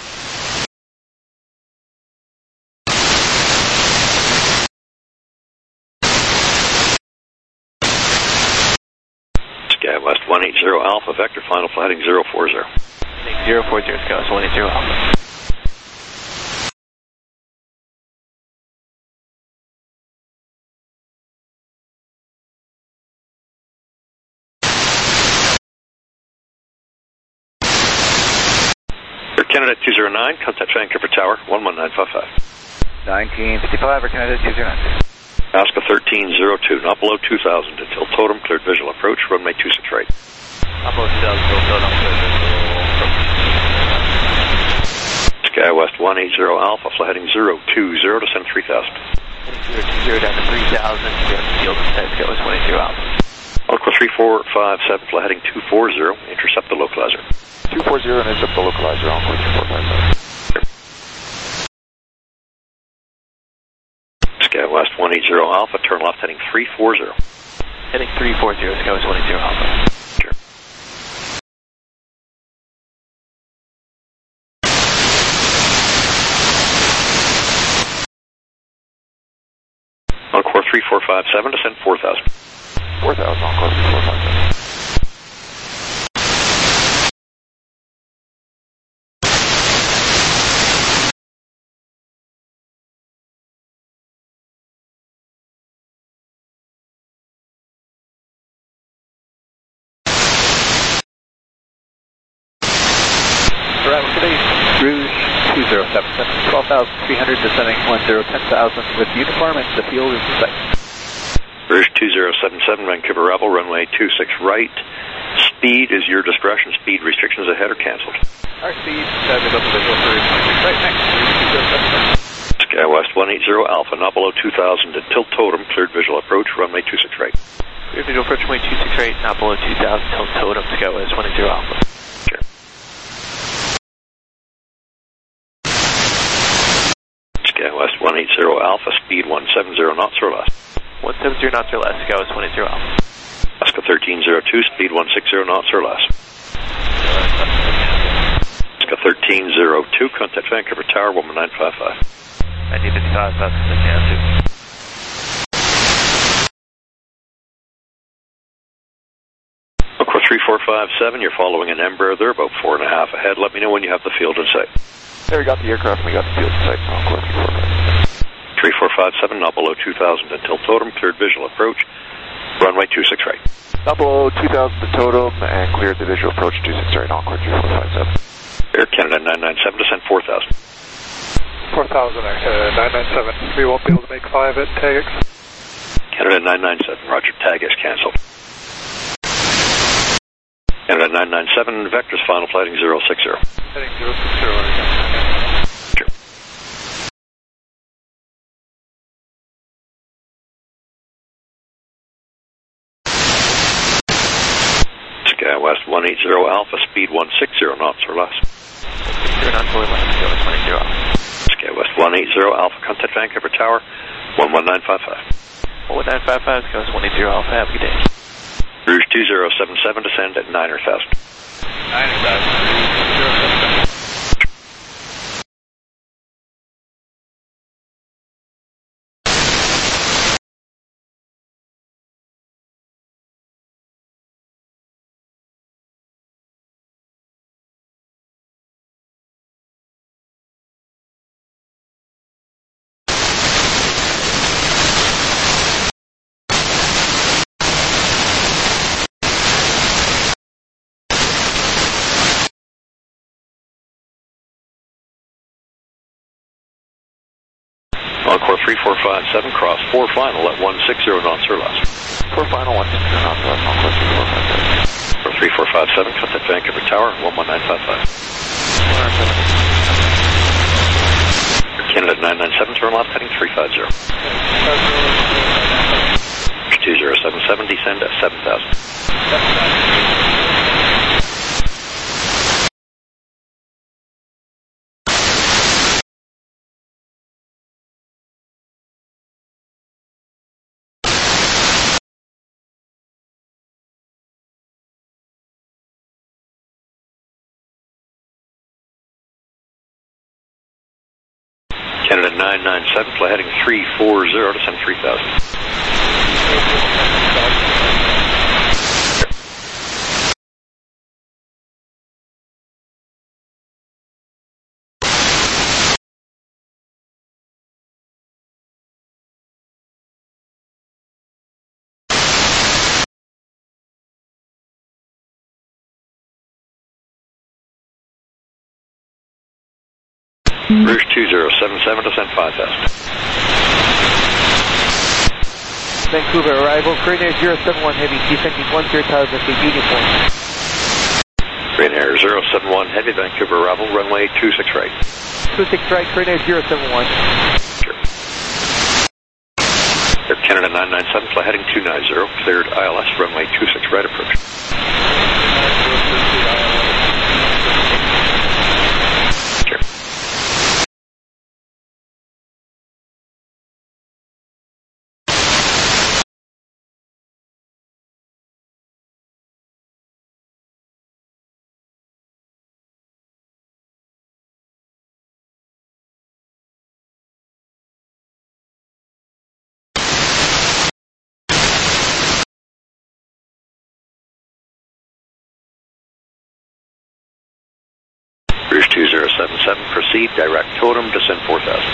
SkyWest one eighty Alpha, vector final flighting zero four zero. zero four zero, SkyWest one eighty Alpha. Canada two zero nine, contact Vancouver Tower, one one nine five five. nineteen fifty-five, Air Canada two zero nine. Alaska thirteen zero two, not below two thousand until totem, cleared visual approach, runway two six right. Not below two thousand until totem, cleared visual approach. SkyWest one eighty Alpha, flight heading zero two zero, descend three thousand. zero two zero down to three thousand, clear the field and set, SkyWest one eighty Alpha. Encore three four five seven, flight heading two four zero, intercept the localizer. two four zero and intercept the localizer, Encore three four five seven. SkyWest one eighty Alpha, turn left heading three four zero. Heading three four zero, SkyWest one eighty Alpha. Sure. Encore three four five seven, descend four thousand. four thousand, Encore three four five seven. Rouge two zero seven seven, twelve thousand three hundred, descending one zero, ten thousand with uniform, and the field is in sight. Rouge two zero seven seven, Vancouver Rebel, runway two six right. Speed is your discretion. Speed restrictions ahead are cancelled. Our speed, uh, we got the visual for twenty-six right next. two zero seven seven. SkyWest one eighty Alpha, not below two thousand at Tilt Totem, cleared visual approach, runway two six right. Cleared visual approach, runway two six right, not below two thousand, Tilt Totem, SkyWest one eighty Alpha. Sure. SkyWest one eighty Alpha, speed one seven zero knots or less. one seven zero knots or less, SkyWest one eighty Alpha. Alaska thirteen zero two, speed one six zero knots or less. Alaska thirteen zero two, contact Vancouver Tower, one one nine five five. I need to cross up to the down Encore three four five seven, you're following an Embraer. They're about four and a half ahead. Let me know when you have the field in sight. There, we got the aircraft and we got the field in sight. Encore three four five seven, not below two thousand until Totem, cleared visual approach, runway two six right. Not below two thousand to Totem and cleared the visual approach two six right, Encore three four five seven. Air Canada nine nine seven, descent four thousand. four thousand, uh, nine nine seven. We won't be able to make five at T A G X. Canada nine nine seven, roger, tag is cancelled. Canada nine nine seven, vectors final flighting zero six zero. Heading zero six zero. Sure. SkyWest one eighty Alpha, speed one six zero knots or less. zero knots or less, SkyWest one eighty Alpha. SkyWest one eighty Alpha, contact Vancouver Tower, one one nine five five. one one nine five five, SkyWest one eighty Alpha, have a good day. Rouge two zero seven seven, descend at niner thousand. niner thousand, Rouge zero seven seven. Encore three four five seven, cross four final at one six zero knots or less. four final, one six zero knots or less, Encore three four five seven. For three four five seven, contact Vancouver Tower, one one nine five five. Canada nine nine seven, turn left, heading three five zero. two zero seven seven, descend at seven thousand. Canada nine nine seven, fly heading three four zero, descend three thousand. Rouge two zero seven seven, descend five thousand. Vancouver arrival, Crane zero seven one Heavy, descending one zero thousand feet, uniform. Crane Air zero seven one Heavy, Vancouver arrival, runway two six right. two six right, Crane zero seven one. Sure. Air Canada nine nine seven, fly heading two nine zero, cleared I L S, runway two six right approach. Sure. Rouge two zero seven seven, proceed, direct Totem, descend four thousand.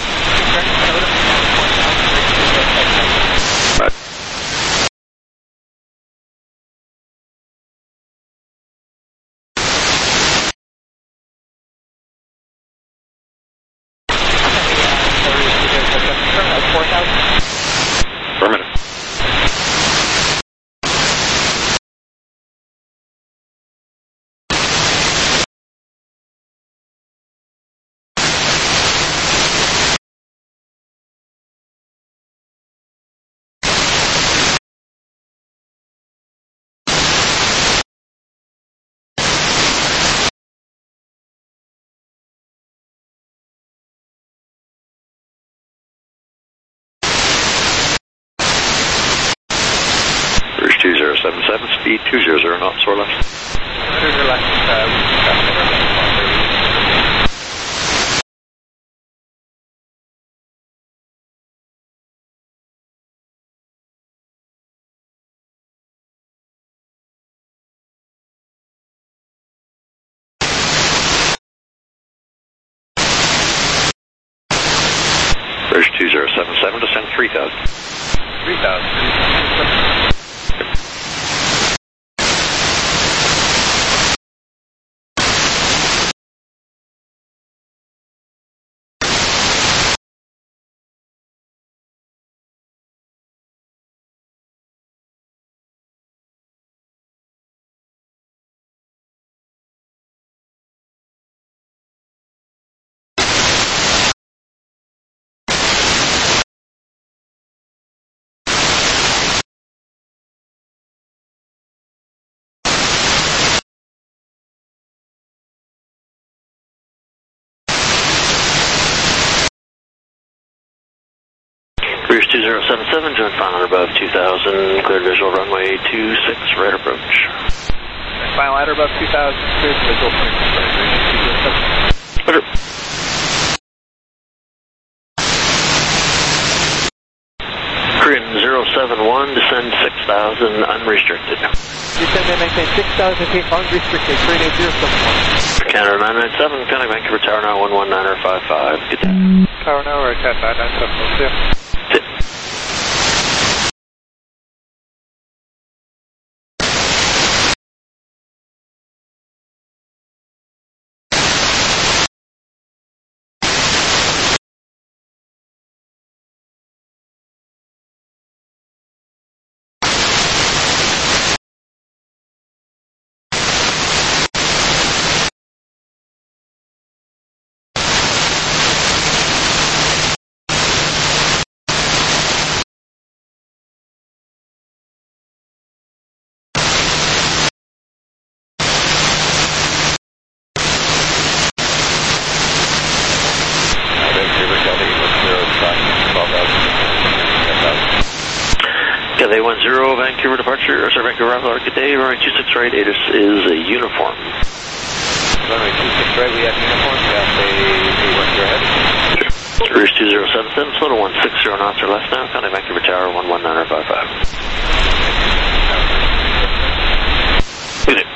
Right. Affirmative. seven seven, speed two hundred knots or less. Relax, Bridge two zero seven seven, descend three thousand. three thousand. Cruise two zero seven seven, join final above two thousand, cleared visual runway two six, right approach. Final ladder above two thousand, cleared visual point six. Roger. Korean zero seven one, descend six thousand, unrestricted. Descend and maintain six thousand feet, unrestricted, Korean eight zero seven one. Canada nine nine seven, contact Vancouver Tower now one one nine five five, good day. Tower now, right at nine nine seven, see ya. Cathay one zero, Vancouver departure, or sorry, Vancouver arrival, good day, runway two six right, ATIS is a uniform. Runway two six right, we have uniform, Cathay three one zero ahead. Cruise two zero seven seven, slow to one six zero knots or less now, contact Vancouver Tower one one nine five five. Good day.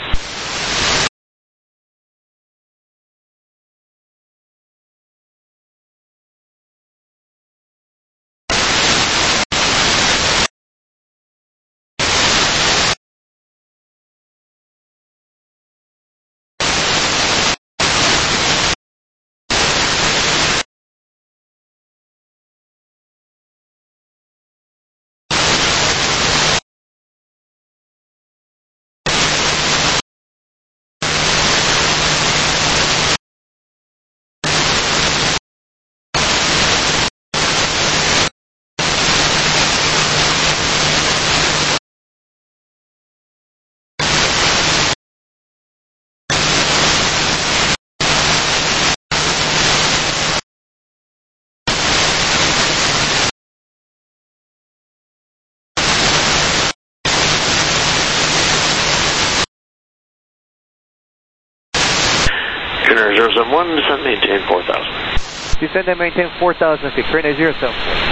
zero seven one, descend maintain four thousand. Descend and maintain four thousand feet, Korean zero seven four.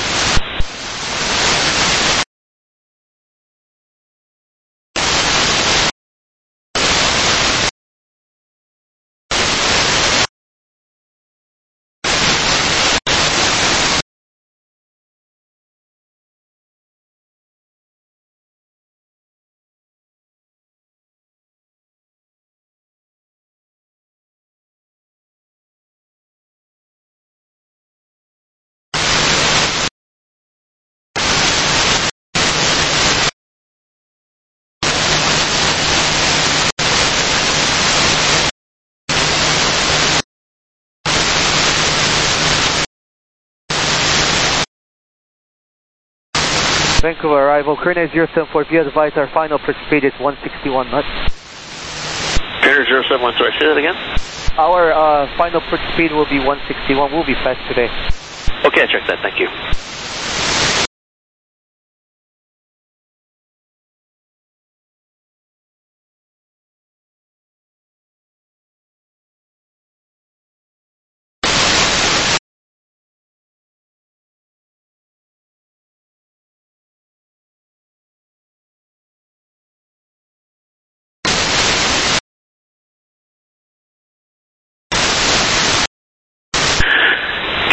Vancouver arrival, Korean zero seven four, be advised our final approach speed is one sixty-one knots. Korean zero seven one, sorry, say that again? Our uh, final approach speed will be one sixty-one, we'll be fast today. Okay, I checked that, thank you.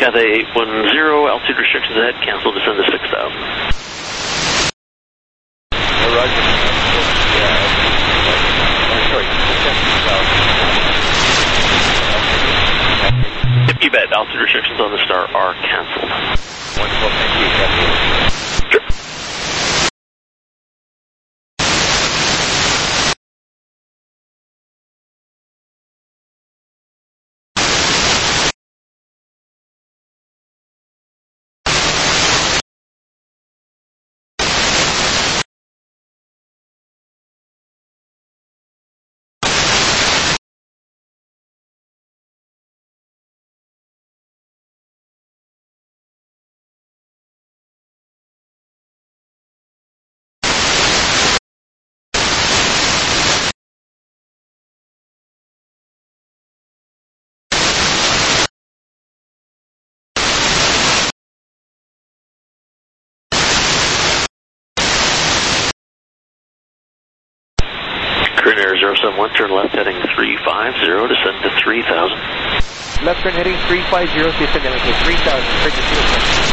Cathay eight one zero, altitude restrictions ahead, cancel, descend to six thousand. Roger. Yep, you bet. Altitude restrictions on the Star are canceled. Wonderful, thank you, Captain. Sure. Korean Air zero seven one, turn left heading three five zero, descend to three thousand. Left turn heading three five zero, descend to three thousand, frequency.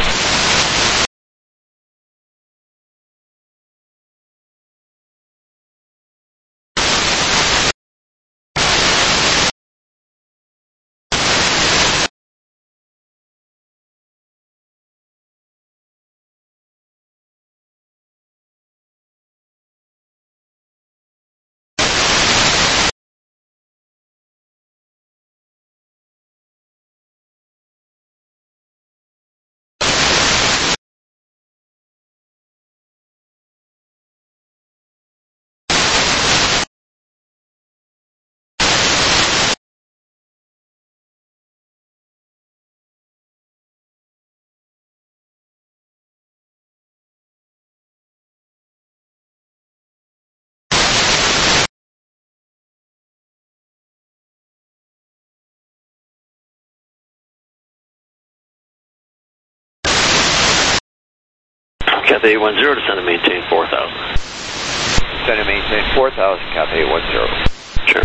Cathay eight one zero, descend and maintain four thousand. Descend and maintain four thousand, Cathay eight one zero. Sure.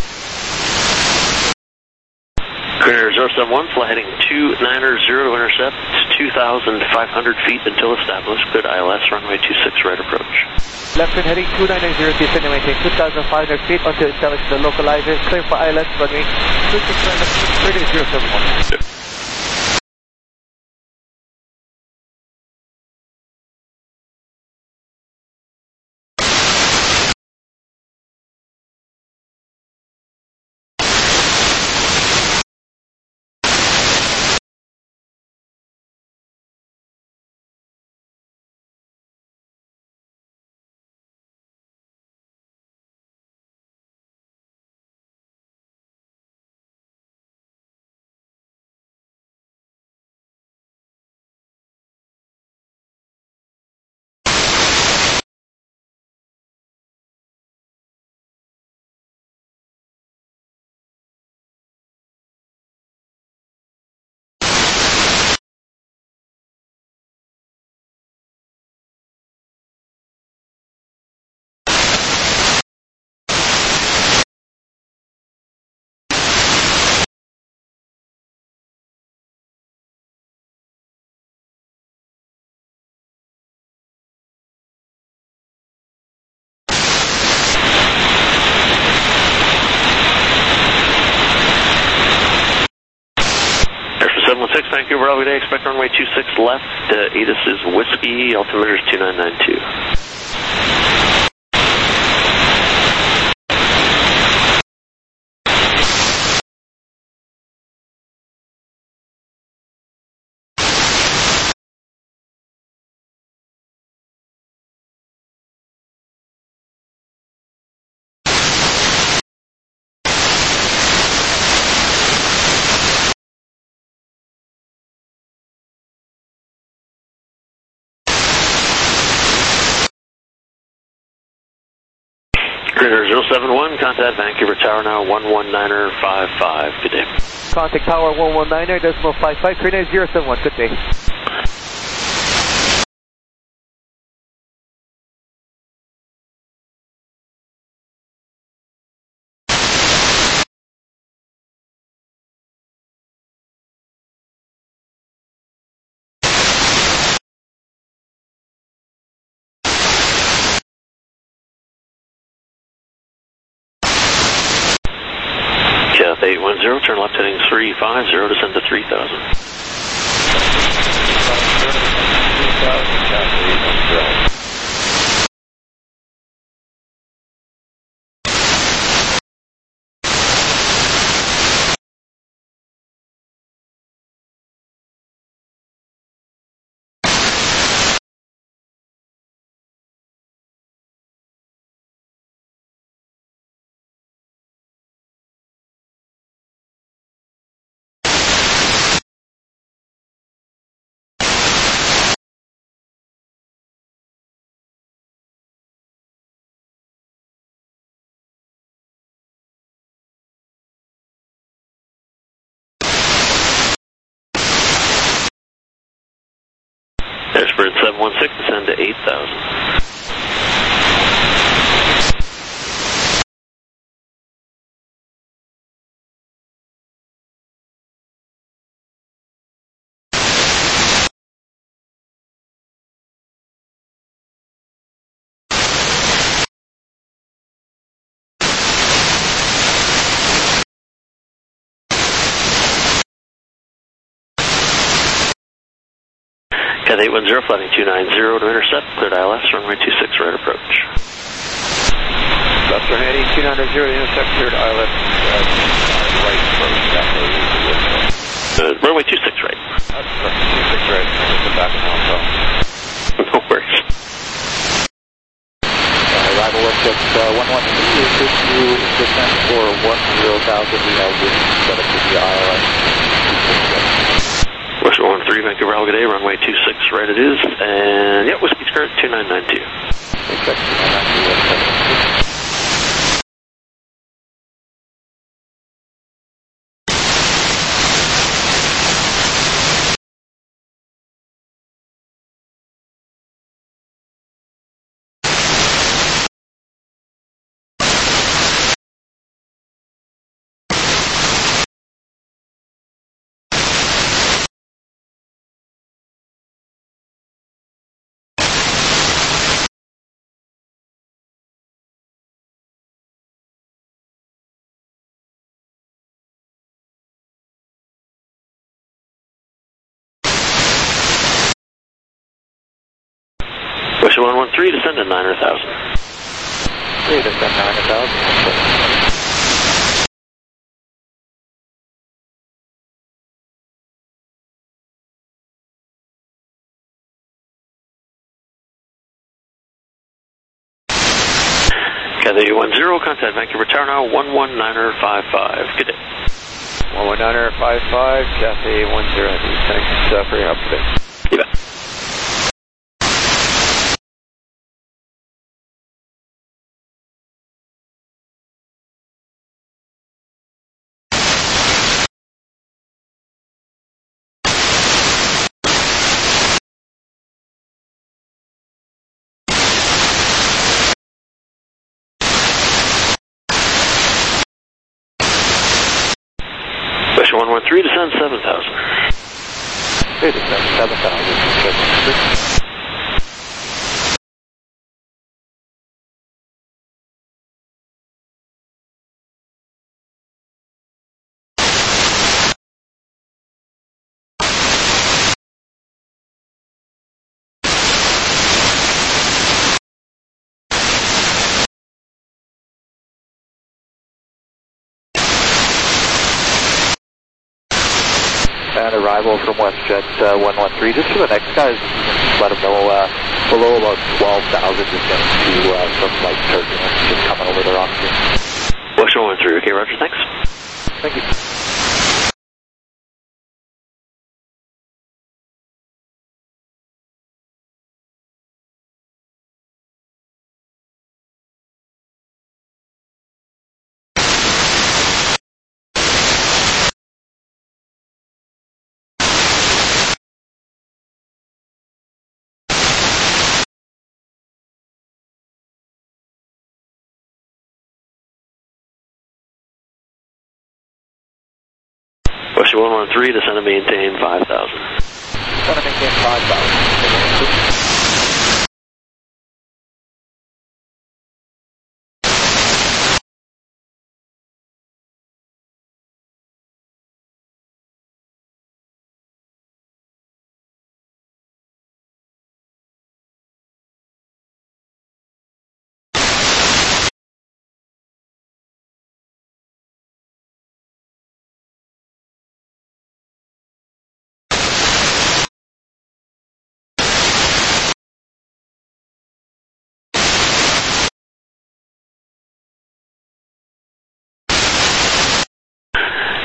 Korean Air zero seven one, fly heading two nine zero to intercept two thousand five hundred feet until established. Cleared I L S, runway two six right approach. Left turn heading two nine zero, descend and maintain two thousand five hundred feet until established the localizer. Clear for I L S, runway two six right approach, Korean Air zero seven one. Yeah. seven one six, Vancouver, L V Day, expect runway two six left, uh, A T I S is Whiskey, altimeter is two nine nine two. Korean Air zero seven one, contact Vancouver Tower now, one one niner five five, good day. Contact Tower one one niner, decimal five five, Korean Air zero seven one, good day. zero, turn left heading three five zero, descend to three thousand. Airspeed seven one six, descend to eight thousand. Cat eight one zero, flighting two nine zero to intercept, cleared I L S, runway two six, right approach. Buster heading two nine zero to intercept, cleared I L S, uh, right approach. Uh, runway two six, right. That's right, two six, right. I'll come back now, so. No worries. Uh, arrival Westjet uh, one one three, is you descent for one zero thousand, we have this set up with the I L S. Westjet one three, Vancouver Alga Day, runway two six, right it is, and yeah, Whiskey Skirt two nine nine two. Expect two nine nine two, Westjet. Westjet one one three, descend to nine thousand. three, descend nine thousand. Cat eight one zero, contact Vancouver Tower now, one one nine five five. Good day. one one nine five five, Cathay one zero, thanks uh, for your help today. You bet. Westjet one one three, descend seven thousand. Okay, descend seven thousand. And arrival from WestJet uh, one one three. Just for the next guys, let them know uh, below about twelve thousand is going to uh, some light turbulence just coming over the rock here. Westjet one one three, okay, Roger, thanks. Thank you. Westjet one one three, descend and maintain five thousand. Descend and maintain five thousand.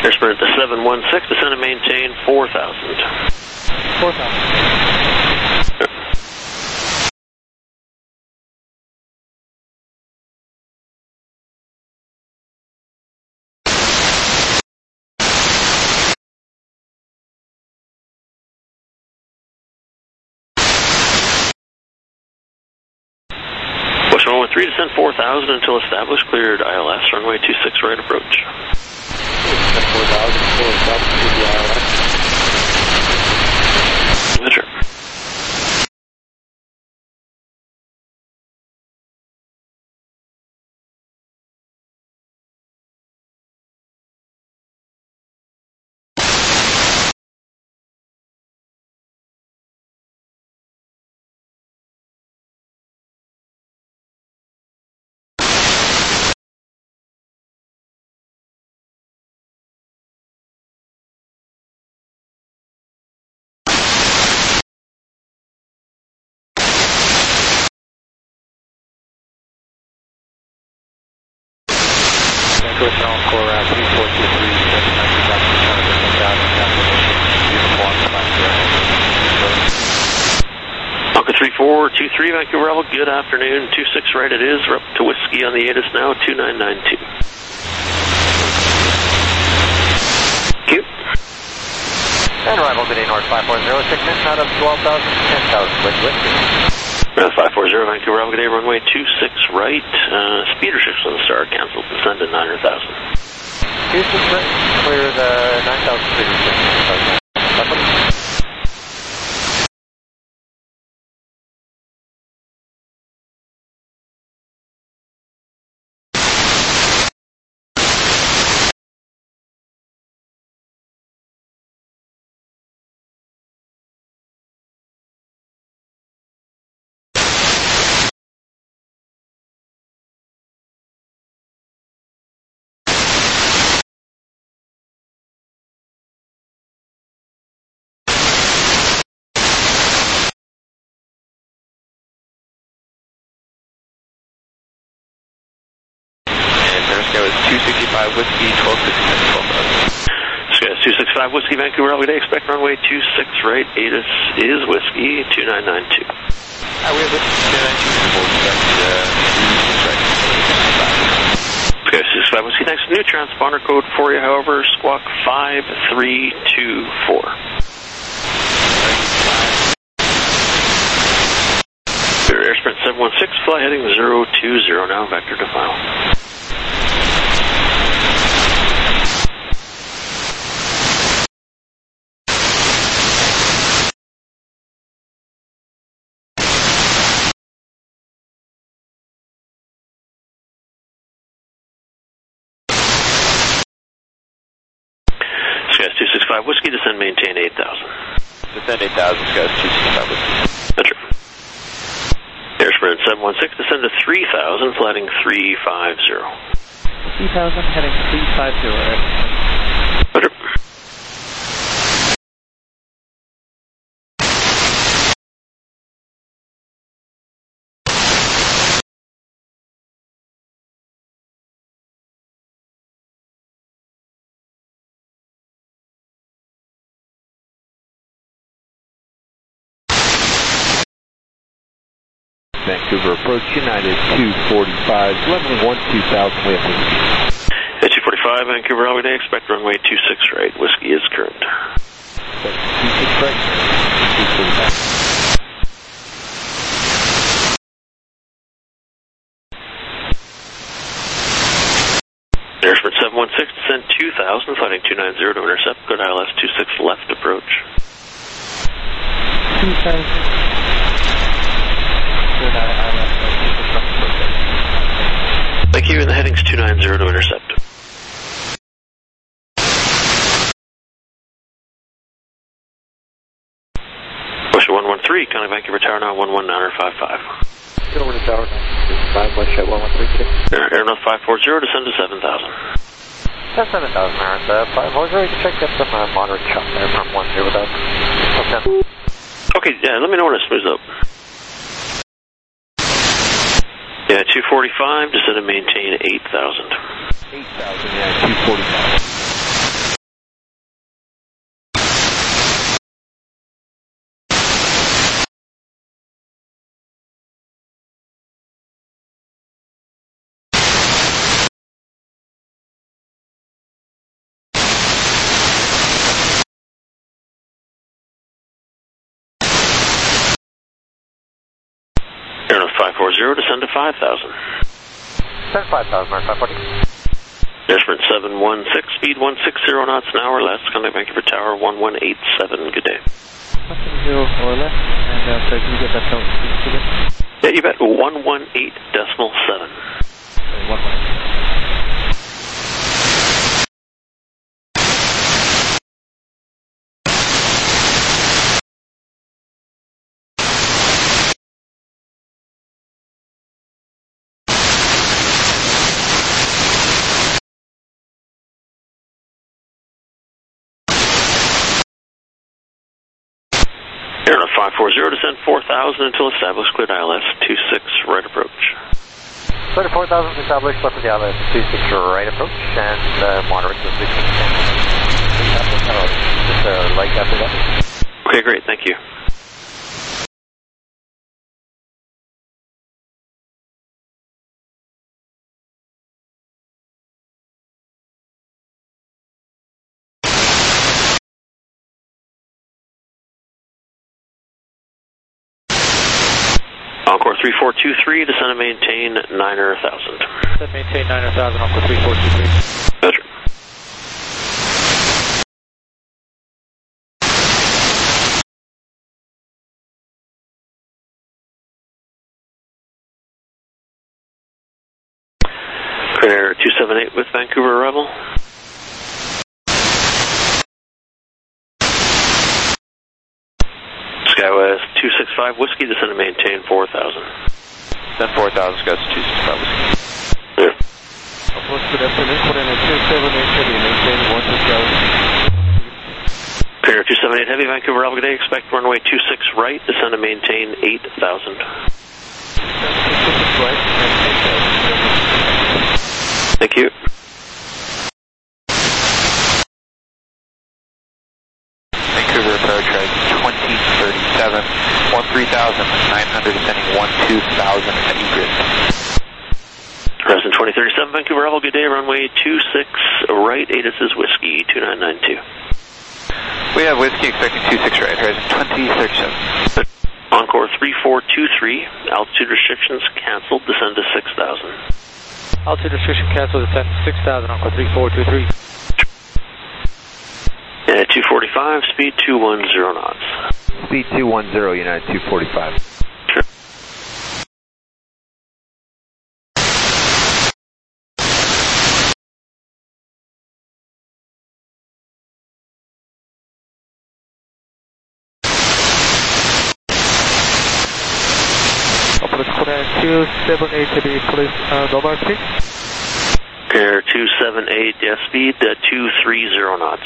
Air Spirit the seven one six, descend and maintain four thousand. four thousand. Yep. Western one one three, descend four thousand until established, cleared I L S, runway two six right approach. four thousand, full established to the I L S. Measure. Vancouver Core uh, three four two three, seven nine two thousand, down and uniform, Alpha three four two three, Vancouver Rebel, good afternoon, two six right it is, we're up to Whiskey on the A T I S now, two nine nine two. Q. And arrival today north five four zero, six minutes out of twelve thousand, ten thousand, with Whiskey. Uh, five four zero, Vancouver Rebel, good day, runway two six right, uh, speeder shifts on the star, cancelled, descend to nine hundred thousand. two six right, clear the nine thousand speeder. two sixty-five Whiskey, twelve sixty-six, twelve thousand. Sky's two six five Whiskey, Vancouver, every day, expect runway two six right, A T I S is Whiskey, two nine nine two. Uh, we have Whiskey two nine two, we'll expect uh, Sky two six five Whiskey, thanks. New transponder code for you, however, squawk five three two four. Air Sprint seven one six, fly heading zero two zero now, vector to final. Sky two six five Whiskey, descend, maintain eight thousand. Descend eight thousand, Sky two six five Whiskey. Measure. Air Spirit seven one six, descend to three thousand, flighting three five zero. three thousand, heading three five zero. Measure. Vancouver approach United two forty-five, leveling one two thousand with Whiskey. At two forty-five, Vancouver, all day, expect runway two six right, Whiskey is current. two six right, two forty-five. Air Spirit seven one six, descend two thousand, flighting two nine zero to intercept, good I L S two six left approach. two thousand. Thank you, and the heading's two nine zero to intercept. Bush one one three, County Vancouver Tower now one one nine five five. Get over to Tower nine five, West Jet one one three two. Air, Air North five four zero, descend to seven thousand. That's seven thousand, Aaron. Uh, five four zero, you can check up some uh, moderate chop there from one zero without. Okay. Okay, yeah, let me know when it smooths up. Yeah, two forty-five, descend and maintain eight thousand. eight thousand, yeah, two forty-five. forty, descend to five thousand. Descend five thousand, Mark five forty. Instrument seven one six, speed one sixty knots an hour less, contact Vancouver Tower one one eight seven, good day. one sixty or less, and uh, so can you get that note again? Yeah, you bet, one one eight decimal seven. Sorry, one one eight. Airline five forty, descend four thousand until established, cleared I L S two six, right approach. Cleared four thousand established, left of the I L S two six, right approach, and uh, moderate to six. Just a light after that. Okay, great, thank you. Encore three four two three, descend and maintain niner thousand. Descend maintain niner thousand, Encore three four two three. Roger. Clear two seven eight with Vancouver arrival. Skywest two six five Whiskey, descend and maintain four thousand. Descend four thousand, Skywest two six five Whiskey. Clear. Good afternoon, coordinate two seven eight Heavy, maintain one two Skywest. Clear two seven eight Heavy, Vancouver Alpha, good day, expect runway two six right, descend and maintain eight thousand. Thank you. Vancouver approach right twenty thirty-seven, one three thousand, nine hundred descending one two thousand at egret. Horizon twenty thirty-seven, Vancouver Alpha, good day, runway two six right, A D I S is Whiskey two nine nine two. We have Whiskey expecting two six right, horizon twenty thirty-seven. Encore three four two three, altitude restrictions canceled, descend to six thousand. Altitude restriction cancelled, descend to six thousand, Encore three four two three. Uh, two forty-five, speed two one zero knots. Speed two one zero, United two forty-five. Sure. Approach coordinate two seven eight Heavy, please, uh, normal speed. Air two seven eight, yeah, speed uh, two three zero knots.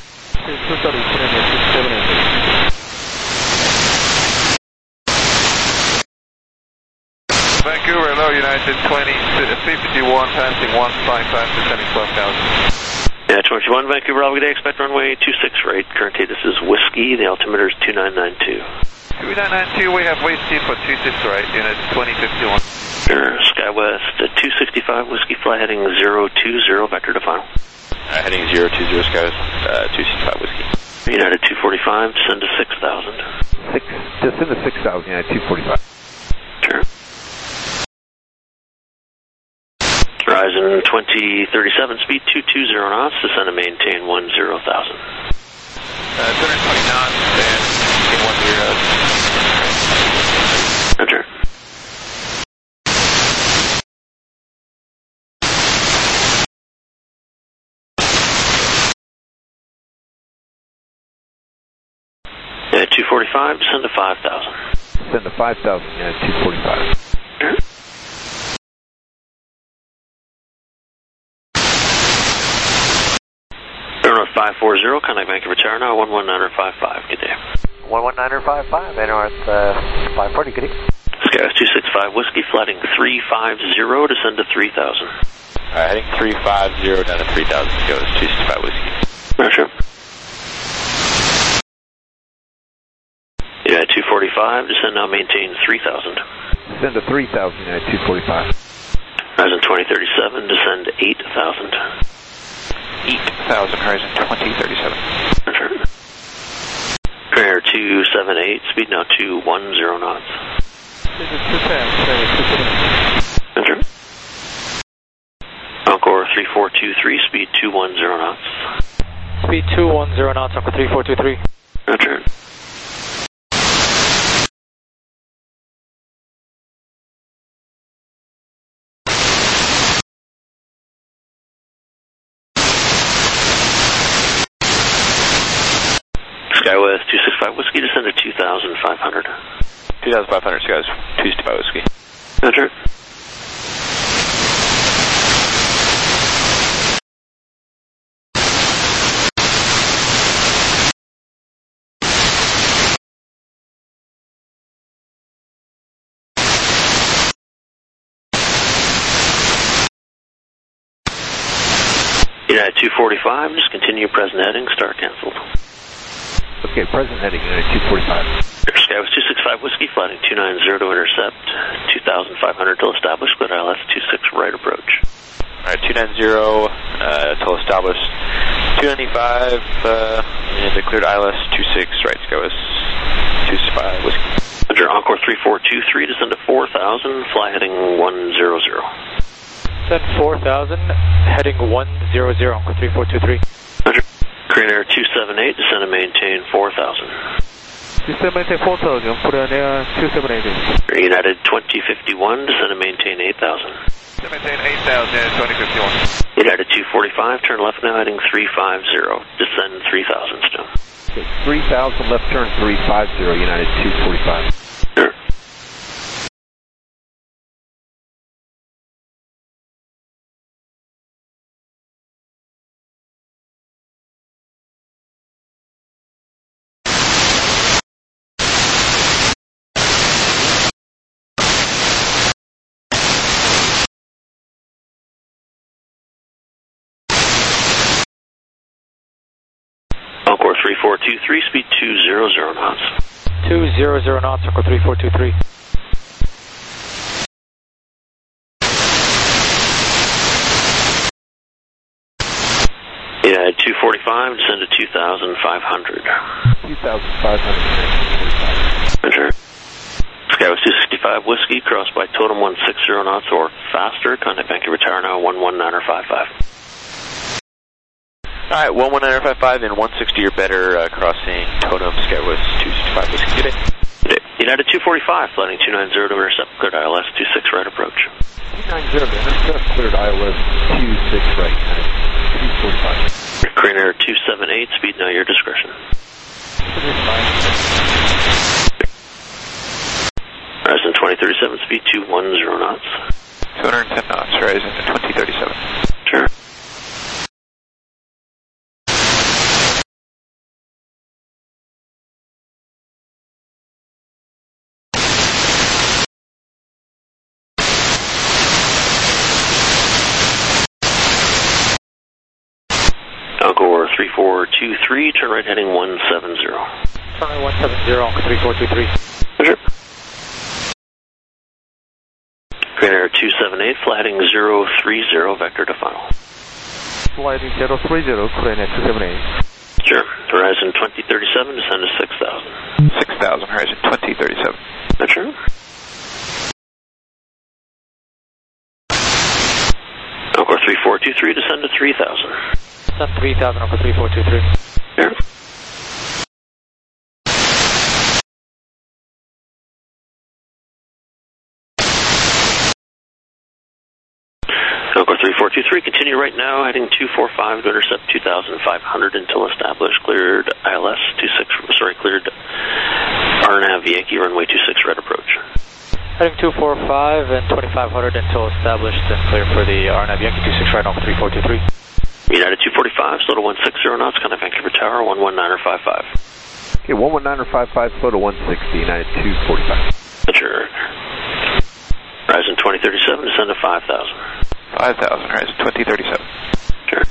Vancouver, hello, United twenty, C fifty-one, passing one five five, descending twelve thousand. Yeah, twenty-one, Vancouver, Alpha, good day, expect runway two six right, current A D I S is Whiskey, the altimeter is two nine nine two. two nine nine two, we have Whiskey for two six right, United twenty fifty-one. Sure, Skywest uh, two sixty-five, Whiskey, fly heading zero two zero, vector to final. Uh, heading zero two zero, Skywest uh, two sixty-five Whiskey. United two forty-five, descend to six thousand. Six, descend to six thousand, United two forty-five. Sure. Horizon twenty thirty-seven, speed two two zero knots, descend and maintain one zero thousand. Uh, two hundred twenty knots and maintain one zero. Roger. Yeah, two forty-five, descend to five thousand. Descend to five thousand, United two forty-five. Sure. Airline five forty, contact Vancouver Tower now, one one nine five five, good day. one one nine five five, North uh, five forty, good day. Skywest two six five Whiskey, flighting three five zero, descend to three thousand. Alright, heading three five zero down to three thousand, Skywest two six five Whiskey. Roger. Yeah, two forty-five, descend now, maintain three thousand. Descend to three thousand, United two forty-five. Horizon twenty thirty-seven, descend eight thousand. eight thousand, horizon twenty thirty-seven. Roger. Prayer two seven eight, speed now two one zero knots. This is two ten, two ten. Enter. Encore three four two three, speed two one zero knots. Speed two one zero knots, Encore three four two three. Enter. Skywest two six five Whiskey, descend to two thousand five hundred. two thousand five hundred, Skywest two six five Whiskey. Enter. United two forty-five, just continue present heading, start canceled. Okay, present heading, United two forty-five. Skywest two six five Whiskey, flighting two nine zero to intercept, two thousand five hundred till established, clear I L S two six right approach. Alright, two nine zero uh, till established, two ninety-five, uh, and declared I L S two six right, Skywest two six five Whiskey. Under Encore three four two three, descend to four thousand, fly heading one zero zero. Send four thousand, heading one zero zero, Encore three four two three. Under Korean Air two seven eight, descend and maintain four thousand. Descend and maintain four thousand, Korean Air two seven eight. United twenty fifty-one, descend and maintain eight thousand. Maintain eight thousand, twenty fifty-one. United two forty-five, turn left now, heading three five zero, descend three thousand still. Okay, three thousand, left turn three five zero, United two forty-five. Sure. Encore three four two three, speed two zero zero knots. two zero zero knots, Encore three four two three. United two forty-five, descend to two thousand five hundred. two thousand five hundred. Sure. Skywest two sixty-five Whiskey, cross by totem one six zero knots or faster, contact Vancouver Tower now one one nine five five. Alright, one one nine five five and one sixty or better, uh, crossing Totem, Skywest two sixty-five Whiskey. Good day. Good day. United two forty-five, flighting two nine zero to intercept, cleared I L S two six right approach. two nine zero to intercept, cleared I L S two six right, two forty-five. Korean Air two seven eight, speed now your discretion. Horizon twenty thirty-seven, speed two one zero knots. two hundred ten knots, Horizon twenty thirty-seven. Sure. Encore three four two three, turn right heading one seven zero. Turn right one seven zero, Encore three four two three. Sure. Korean Air two seven eight, fly heading zero three zero, vector to final. Flighting zero three zero, Korean Air two seven eight. Sure. Horizon twenty thirty-seven, descend to six thousand. six thousand, Horizon twenty thirty-seven. That's true. Encore three four two three, descend to three thousand. Descend three thousand, Encore three four two three. Sure. Encore three four two three, continue right now, heading two four five to intercept two thousand five hundred until established, cleared I L S two six, sorry, cleared R N A V Yankee runway two six right approach. Heading two four five and twenty-five hundred until established and clear for the R N A V Yankee two six right, Encore three four two three. United two forty-five, slow to one six zero knots, contact Vancouver Tower one one nine five five. Okay, one one nine five five, slow to one sixty, United two forty-five. Sure. Horizon twenty thirty-seven, descend to five thousand. five thousand, Horizon twenty thirty-seven. Sure.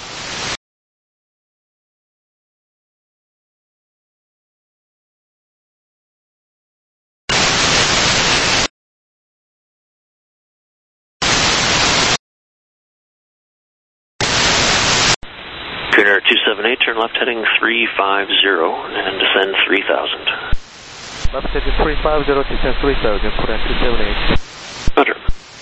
Korean Air two seven eight, turn left heading three five zero and descend three thousand. Left heading three five zero, descend three thousand, put in two seven eight. Roger.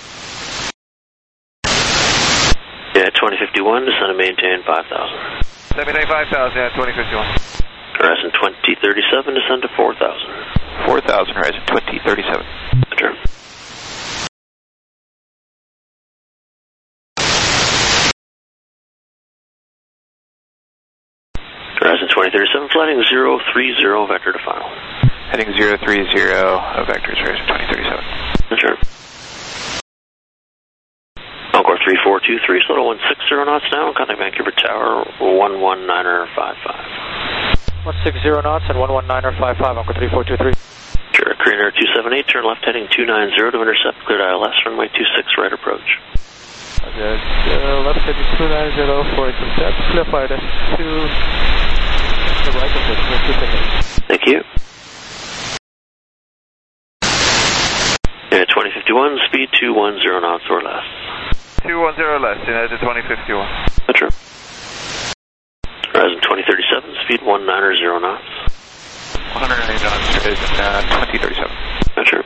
Yeah, twenty fifty-one, descend and maintain five thousand. Maintain five thousand, yeah, twenty fifty-one. Horizon twenty thirty-seven, descend to four thousand. four thousand, Horizon twenty thirty-seven. Roger. Horizon twenty thirty-seven, flighting zero three zero, vector to final. Heading zero three zero, vectors, Horizon twenty thirty-seven. Sure. Encore three four two three, slow to one six zero knots now, contact Vancouver Tower, one one niner five five. one six zero knots and one one niner five five, Encore three four two three. Sure, Korean Air two seven eight, turn left heading two nine zero to intercept, cleared I L S, runway two six, right approach. Okay, uh, left heading two nine zero for intercept, clear flight two, the right approach, two seven eight. Thank you. Yeah, twenty fifty-one, speed two one zero knots or less. two one zero less, United twenty fifty-one. That's true. Horizon twenty thirty-seven, speed one niner zero knots. one hundred eight knots, Horizon uh, twenty thirty-seven. That's true.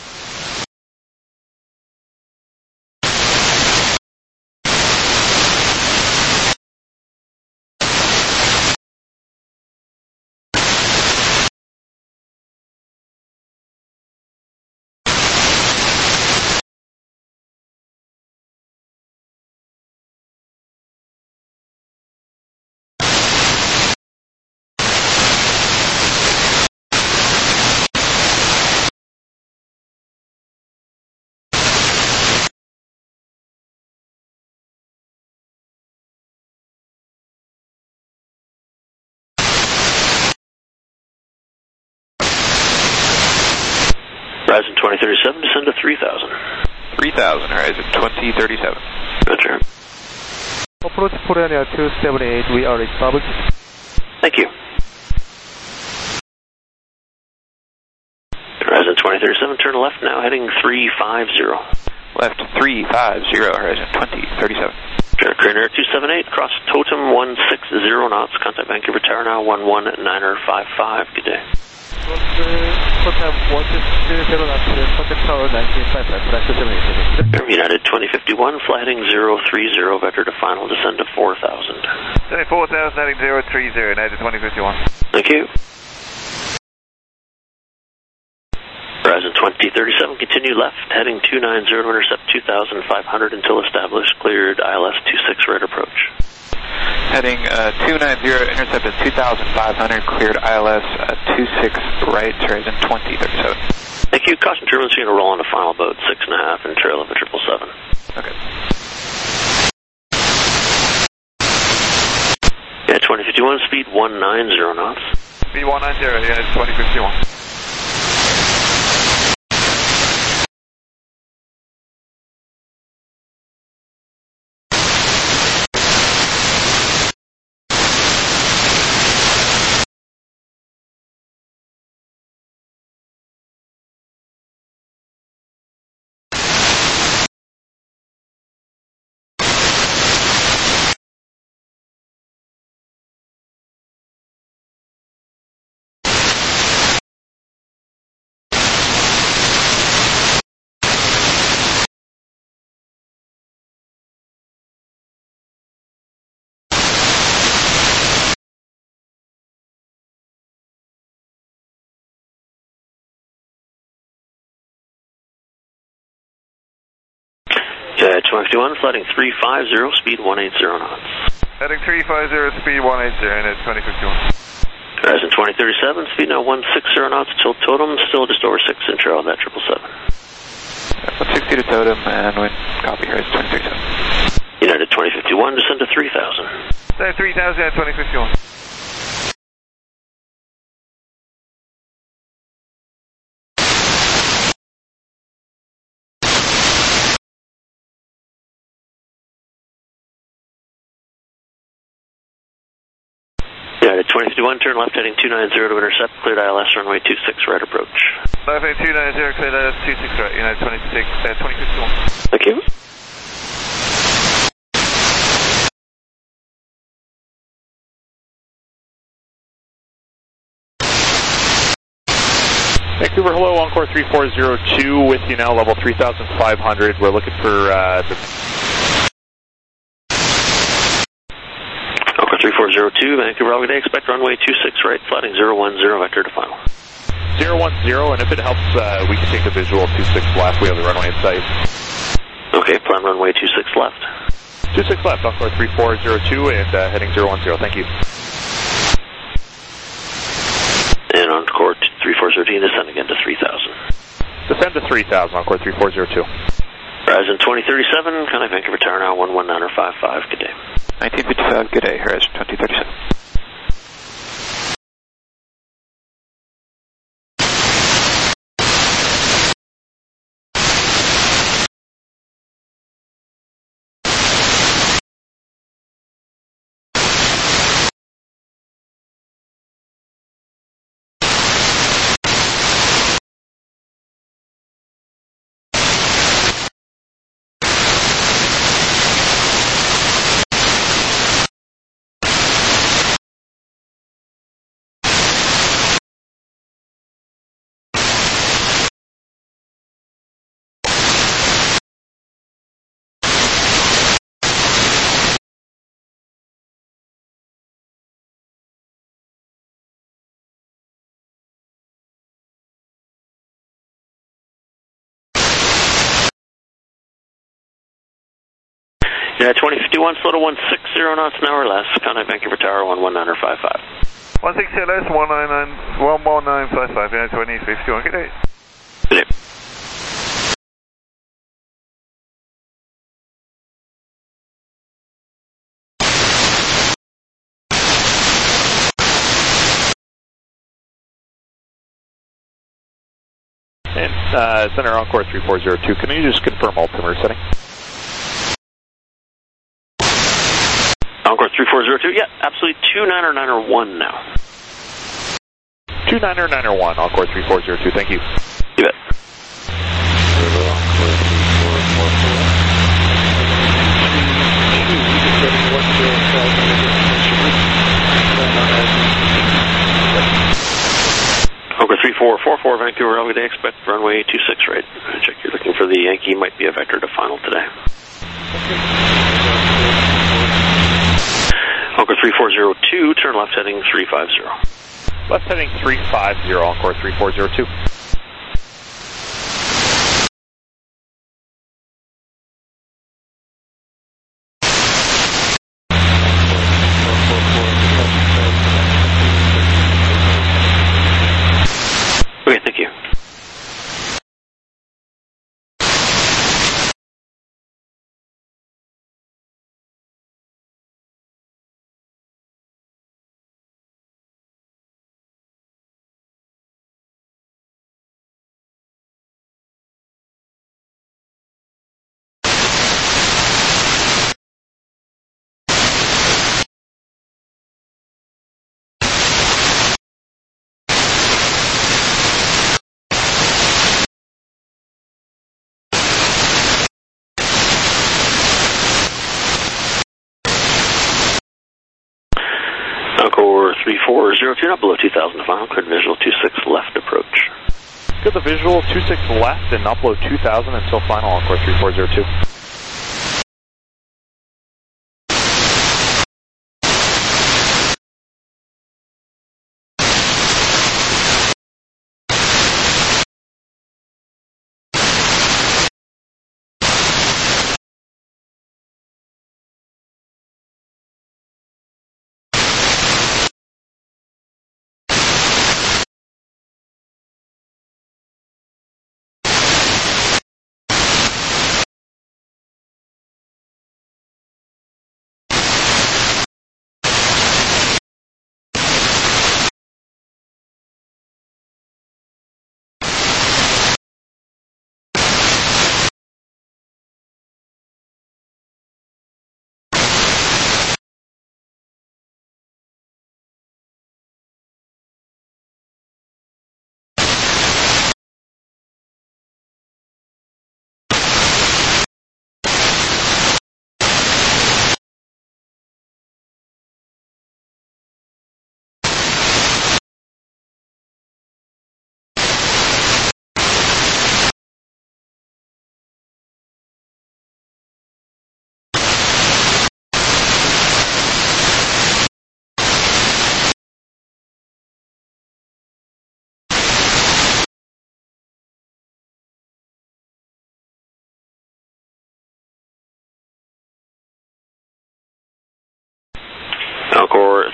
Horizon twenty thirty-seven, descend to three thousand. three thousand, Horizon twenty thirty-seven. Roger. Approach Purania two seven eight, we are established. Thank you. Horizon twenty thirty-seven, turn left now, heading three five zero. Left three five zero, Horizon twenty thirty-seven. Sure, Korean Air two seven eight, cross Totem one six zero knots, contact Vancouver Tower now, one one niner five five. Good day. United twenty fifty-one, flight heading zero three zero, vector to final, descend to four thousand. four thousand, heading zero three zero, United twenty fifty-one. Thank you. Horizon twenty thirty-seven, continue left, heading two nine zero to intercept two thousand five hundred until established, cleared I L S two six, right approach. Heading uh, two nine zero, intercept at two thousand five hundred, cleared I L S uh, two six right, Horizon twenty thirty-seven. Thank you. Caution turbulence, you're going to roll on to final boat six and a half and trail of the triple seven. Okay. Yeah, twenty fifty-one, speed one nine zero knots. Speed one nine zero, yeah, it's twenty fifty-one. Yeah, twenty fifty-one, flighting three five zero, speed one eight zero knots. Heading three five zero, speed one eight zero, and it's twenty fifty-one. Horizon twenty thirty-seven, speed now one six zero knots, till Totem, still just over six in trail of that triple seven. one sixty to Totem, and wind copy, Horizon twenty thirty-seven. United twenty fifty-one, descend to three thousand. Say three thousand at twenty fifty-one. United twenty fifty-one, turn left heading two nine zero to intercept, cleared I L S runway two six, right approach. Left heading two nine zero, cleared I L S two six right, United twenty-six, uh, twenty fifty-one. Thank you. Vancouver, hello, Encore three four zero two with you now, level three thousand five hundred. We're looking for uh, the... Encore three four zero two, Vancouver, Alpha Day, expect runway two six right, flatting zero one zero, vector to final. zero one zero, and if it helps, uh, we can take the visual two six left. We have the runway in sight. Okay, plan runway two six left. two six left, Encore three four zero two, and uh, heading zero one zero. Thank you. And Encore three four zero two, descend again to three thousand. Descend to three thousand, Encore three four zero two. Horizon twenty thirty-seven, contact Vancouver Tower now, one one nine five five, good day. nineteen fifty-five, good day, Horizon twenty thirty-seven. Yeah, twenty fifty-one, slow to one sixty knots an hour less, contact Vancouver Tower, one one nine five five. one sixty less, one nine nine, one one nine five five, yeah, twenty fifty-one, good day. Good day. And uh, Center Encore three four zero two, can you just confirm altimeter setting? Encore three four zero two, yeah, absolutely two niner niner one now. two niner niner one, Encore three four zero two, thank you. You bet. Encore three four four four, Vancouver, Alpha Day, expect runway two six right. Check you're looking for the Yankee, might be a vector to final today. Encore three four zero two, turn left heading three five zero. Left heading three five zero, Encore three four zero two. Okay, thank you. Encore three four zero two, not below two thousand to final, cleared visual two six left approach. Good, the visual two six left and not below two thousand until final, Encore three four zero two.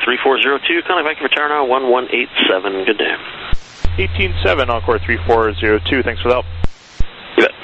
three four zero two, calling back for tower now one one eight seven. Good day. eighteen seven, Encore three four zero two. Thanks for the help. You bet.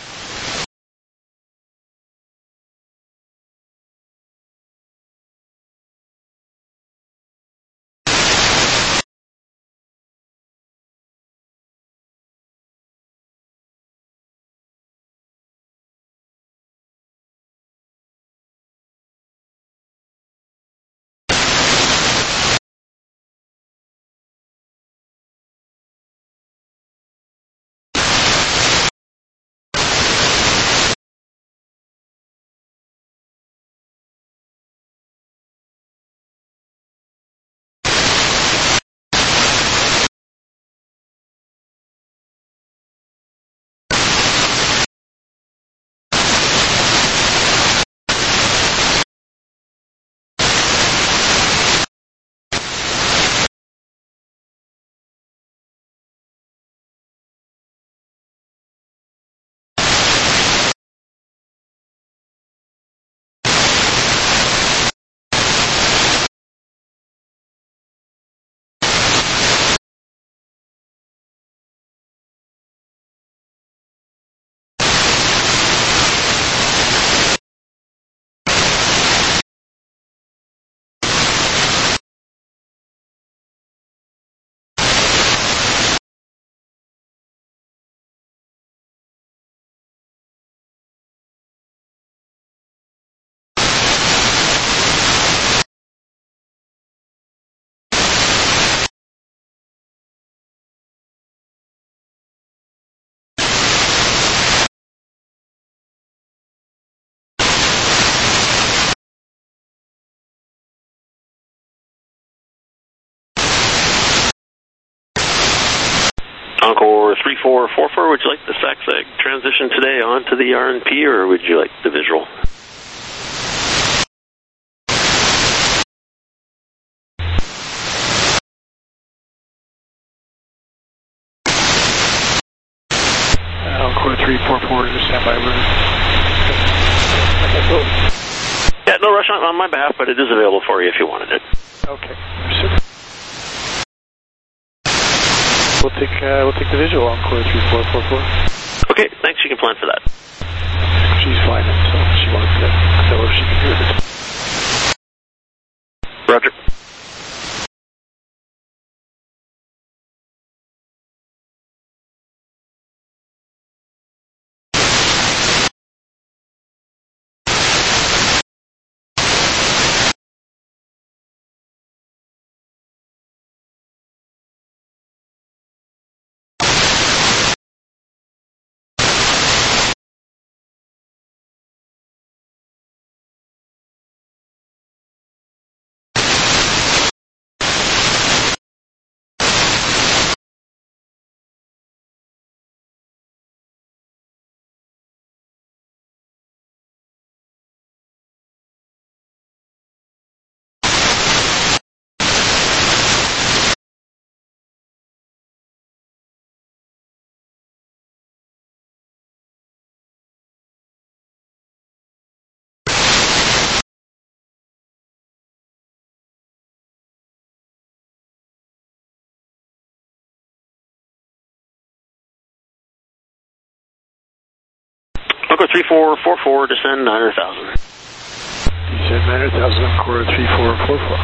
Encore three four four four, would you like the S A C S E G transition today onto the R N P, or would you like the visual? Encore three four four, just stand by. Yeah, no rush on, on my behalf, but it is available for you if you wanted it. Okay. We'll take uh, we'll take the visual on Encore three four four four. Okay, thanks. You can plan for that. She's flying it, so she wants to tell her she can do it. Roger. Encore three four four four, descend nine hundred thousand. Descend nine hundred thousand, Encore three four four four.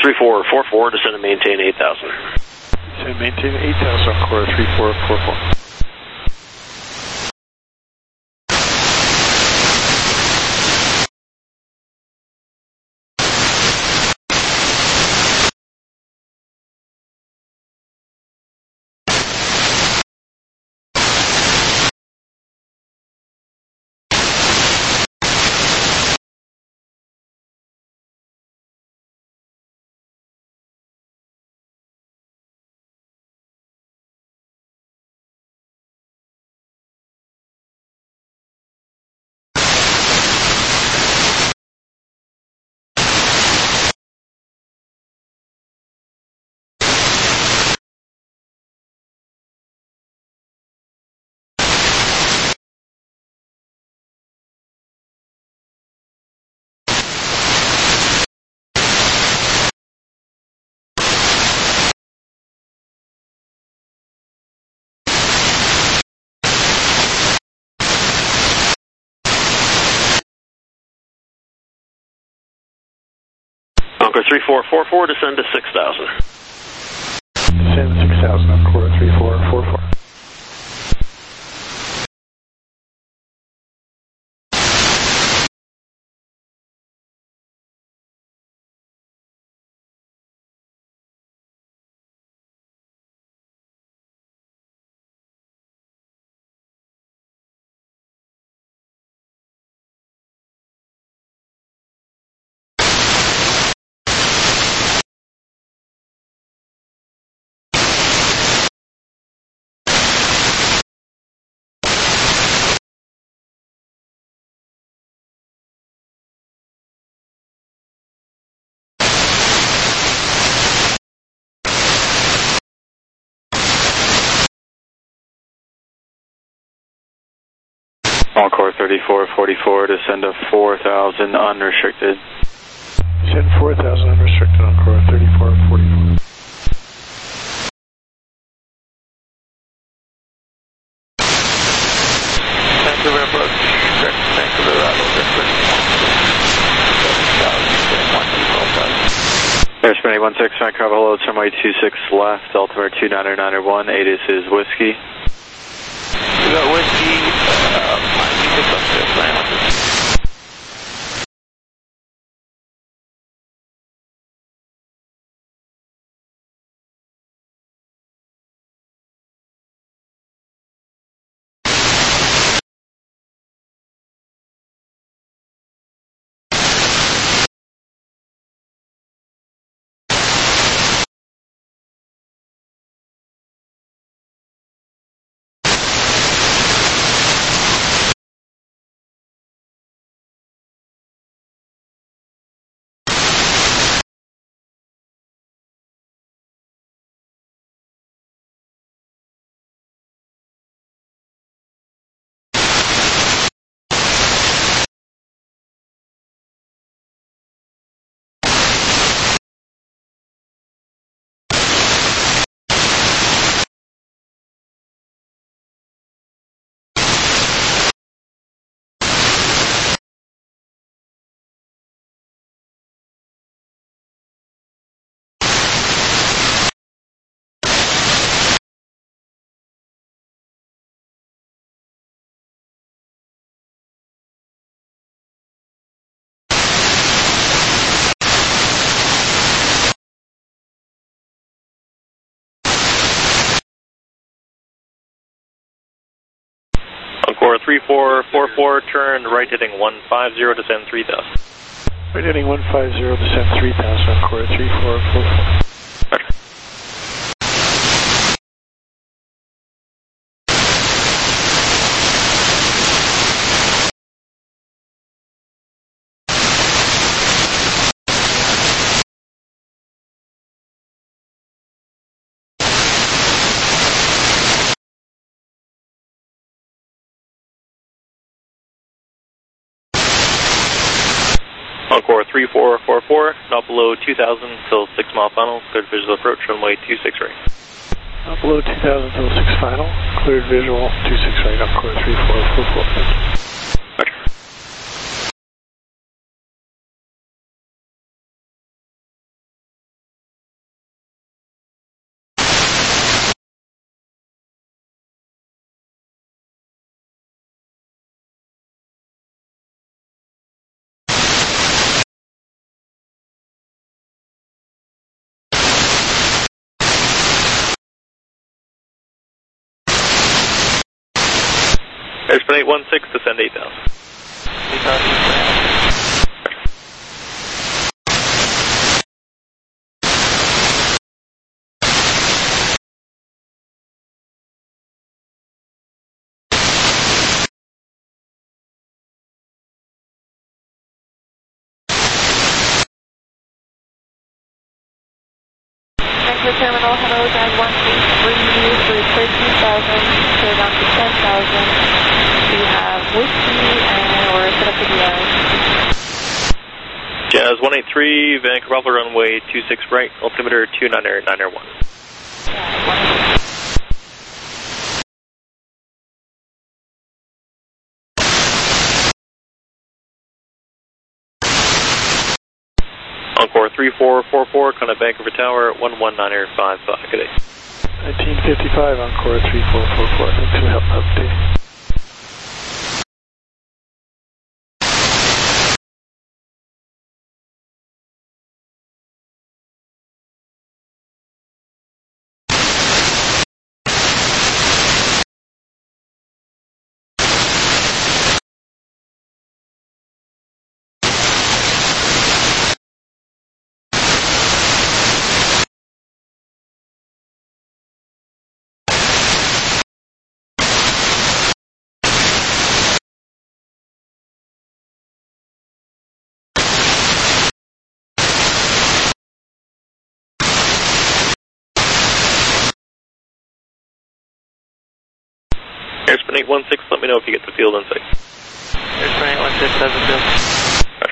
three four four four, descend and maintain eight thousand. Descend and maintain eight thousand, Encore three four four four. Encore three four four four, descend to six thousand. Descend six thousand, Encore three four four four. Encore thirty-four forty-four, descend to four thousand unrestricted. Descend four thousand unrestricted, Encore thirty-four forty-four. Vancouver approach, correct, Vancouver arrival, Air Spinning one six, Vancouver, hello, runway two six left, altimeter two niner niner one, A D I S is Whiskey. We got Whiskey, uh, two six up to Atlanta. Encore three four four four, turn right heading one five zero, descend three thousand. Right heading one five zero, descend three thousand, Encore three four four four. Roger. Encore three four four four, not below two thousand till six mile final, cleared visual approach, runway two six right. Not below two thousand till six final, cleared visual two six right, Encore three four four four. Roger. Airspan eight one six, descend eight thousand. eight thousand. Terminal, hello, guys, one eight three for thirteen thousand, clear down to ten thousand. We have whiskey and we're set up for the air. Jazz one eight three, Vancouver Alpha runway two six right, altimeter two niner niner one. Encore three four four four, Contact Vancouver Tower, one one niner five five, good day. nineteen fifty-five, Encore three four four four, thanks for the help update. Airspan eight one six, let me know if you get the field in sight. Airspan eight one six, has the field.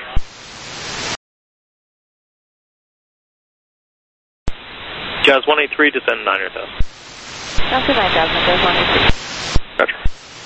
Jazz one eight three, descend niner thousand. Down to nine thousand, Jazz one eight three. Roger.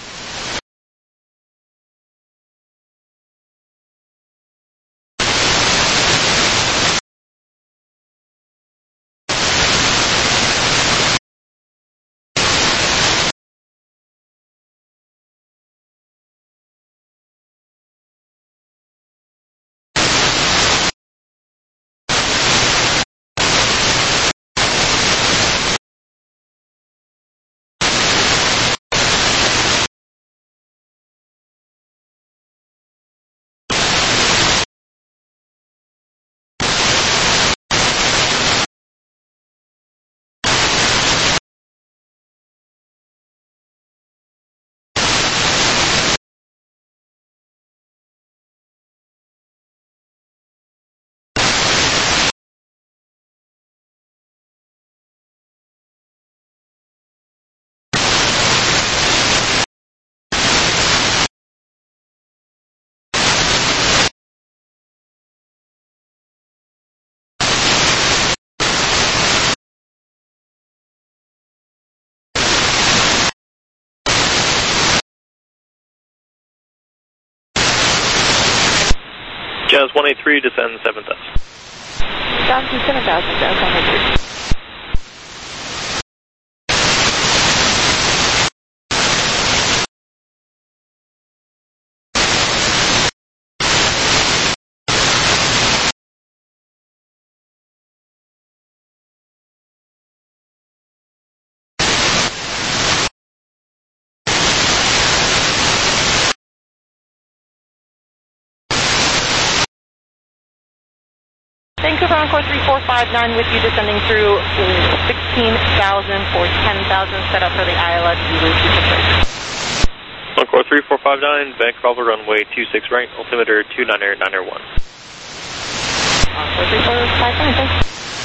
Jazz one eight three, descend seven thousand. Down to seven thousand, Jazz one eight three. Vancouver Encore three four five nine with you, descending through sixteen thousand for ten thousand, set up for the I L S Zulu two six right. Encore three four five nine, Vancouver Alpha runway two six right, altimeter two niner niner one. Encore three four five nine, thanks.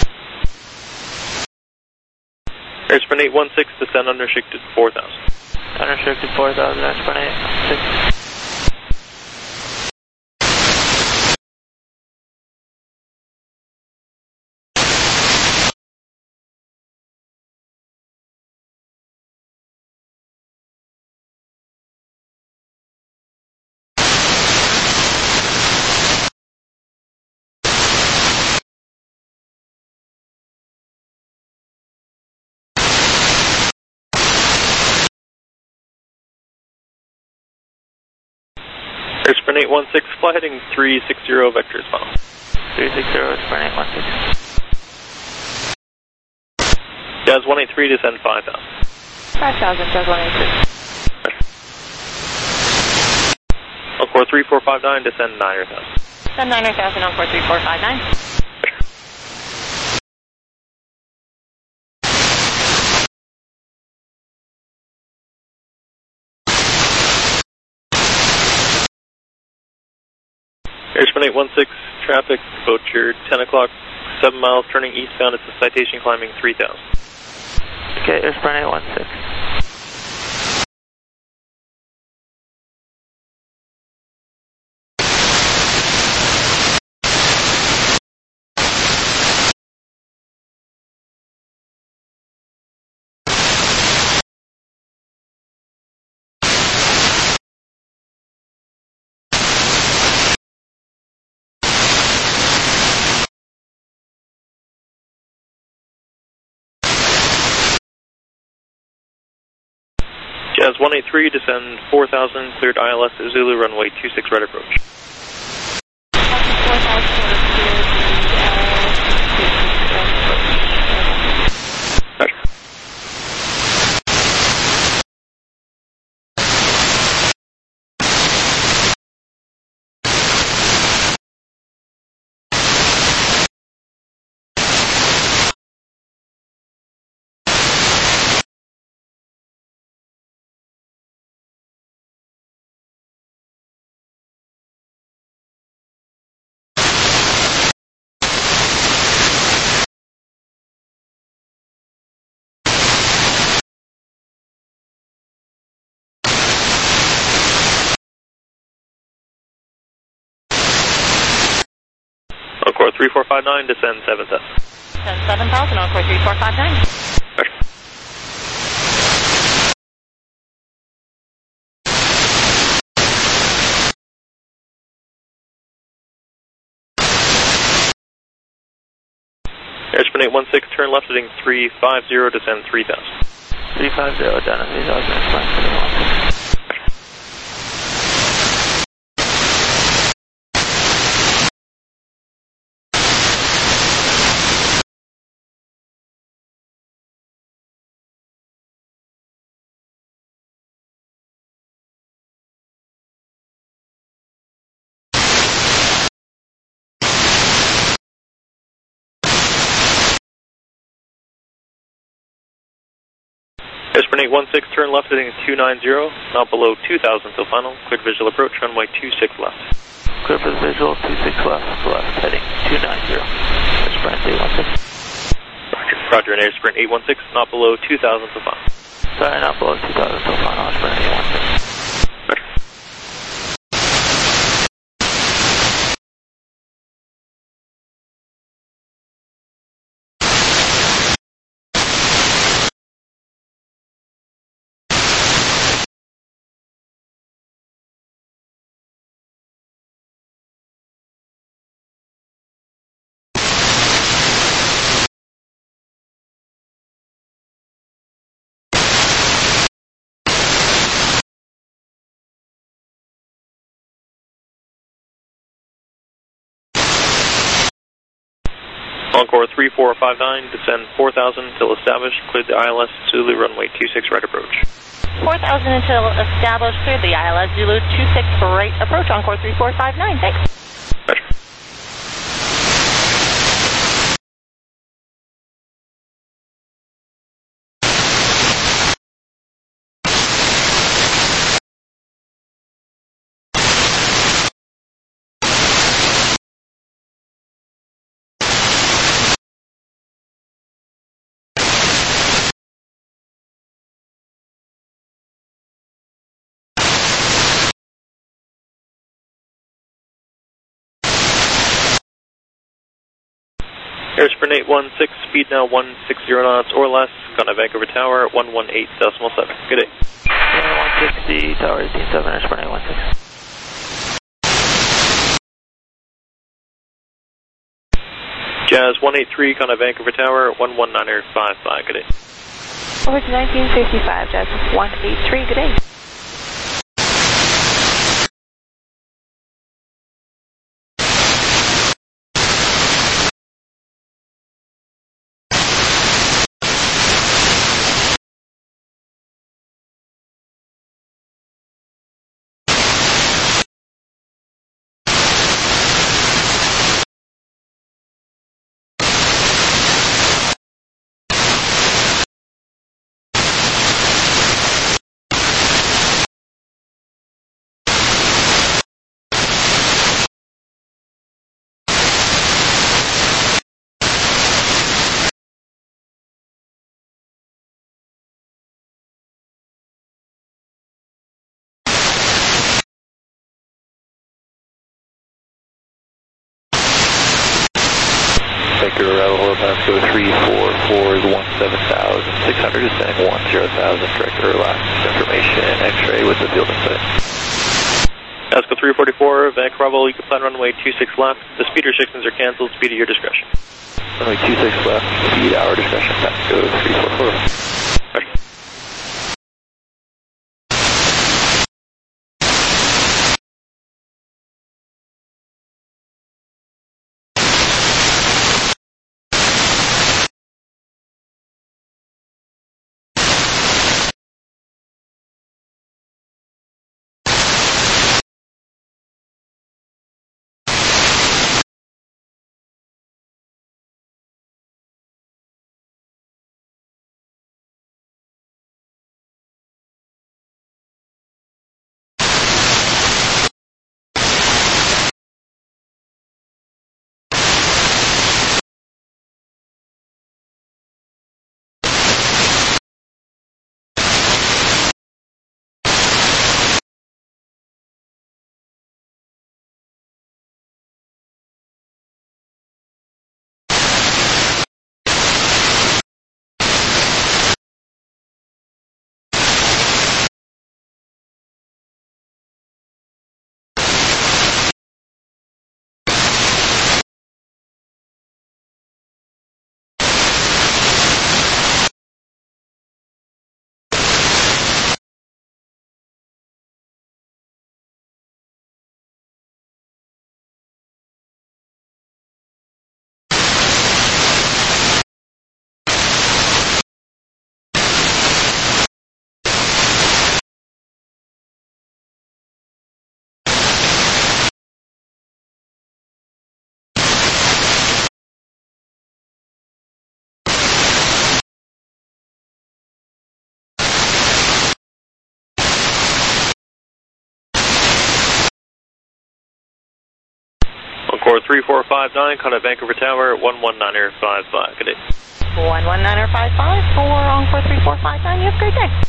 Airspan eight one six, descend unrestricted four thousand. Unrestricted four thousand, Airspan eight one six. Airspan eight one six, fly heading three six zero, vectors final. three six zero, Airspan eight one six. Jazz one eight three, descend five thousand. five thousand, Jazz one eight three. Encore three four five nine, descend niner thousand. Descend niner thousand, Encore three four five nine. Airspan eight one six, traffic, boat your ten o'clock, seven miles turning eastbound. It's a citation climbing three thousand. Okay, Airspan eight one six. Jazz one eight three, descend four thousand, cleared I L S Zulu, runway two six right approach. four thousand cleared, Roger. Encore three four five nine, descend seven thousand. Descend seven thousand, Encore three four five nine. Roger. Airspan eight one six, turn left heading three five zero, descend three thousand. three five zero, down at three thousand, Airspan seven one six. Airspan eight one six, turn left heading two nine zero, not below two thousand till final, cleared visual approach, runway two six left. Clear for the visual, two six left, left, heading two nine zero. Airspan eight one six. Roger, Roger, and Airspan eight one six, not below two thousand till final. Sorry, not below two thousand till final, Airspan eight one six. Roger. Encore three four five nine, descend four thousand till established, cleared the I L S Zulu, runway two six right approach. four thousand until established, cleared the I L S Zulu, two six right approach, Encore three four five nine, thanks. Roger. Airspan eight one six, speed now one six zero knots or less, gone to Vancouver Tower at one one eight decimal seven. Good day. one sixty, Tower eighteen seven, Airspan eight one six. Jazz one eight three, gone to Vancouver Tower at one one nine five five. Good day. over to nineteen fifty-five, Jazz one eight three, good day. Baker arrival Pasco three four four is one seven thousand six hundred, descending one zero thousand, direct or last information, X-ray with the field insight. Pasco three forty-four, Vancouver Bravo, you can plan runway two six left. The speed restrictions are canceled, speed at your discretion. Runway two six left, speed our discretion, Pasco three four four. Roger. Encore three four five nine, contact Vancouver Tower, one one niner five five. Good day. one one niner five five for Encore three four five nine. You have a great day.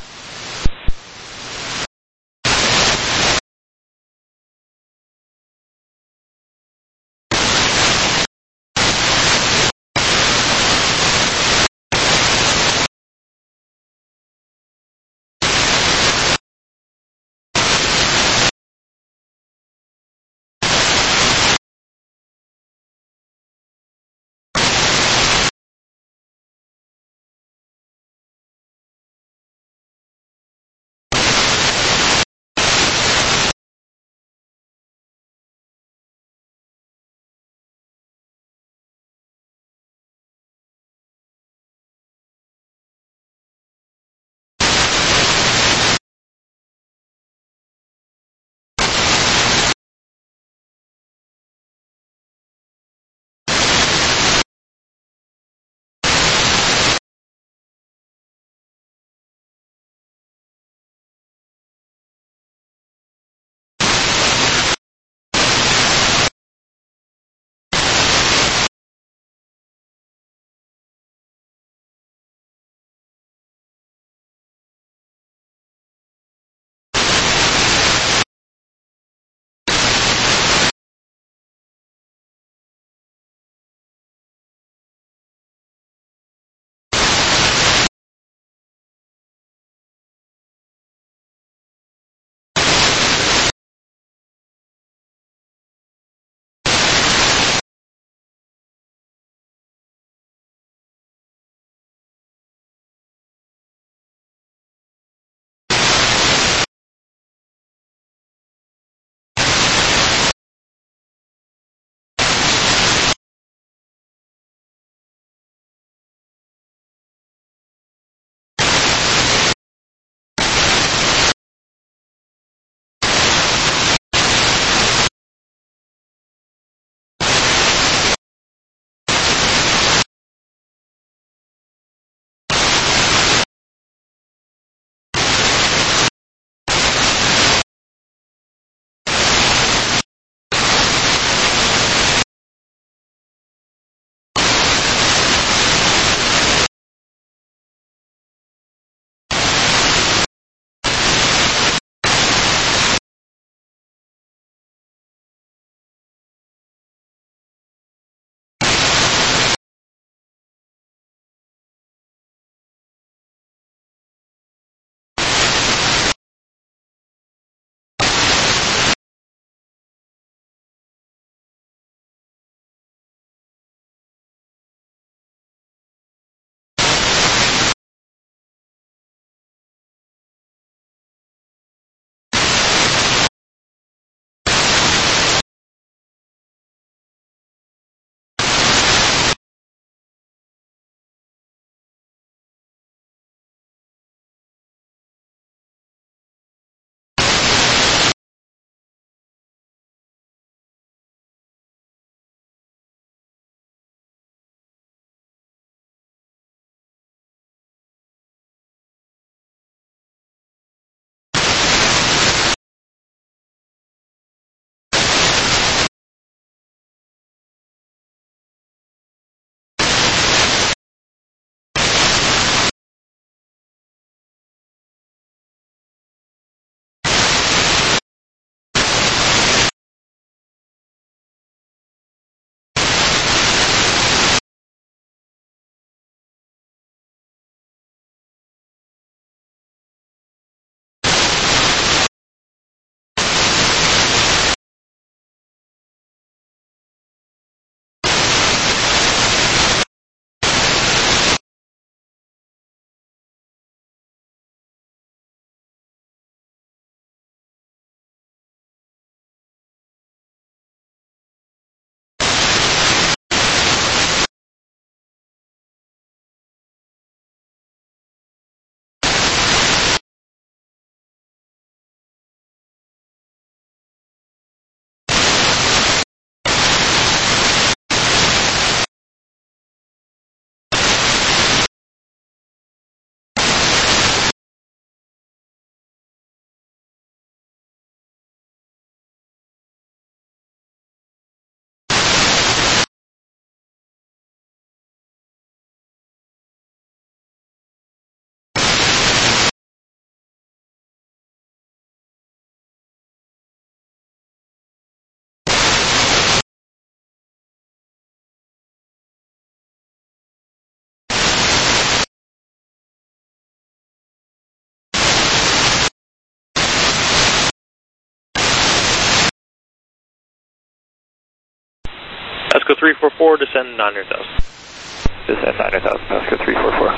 Pasco three four four, descend nine hundred thousand. Descend nine hundred thousand, Pasco three four four.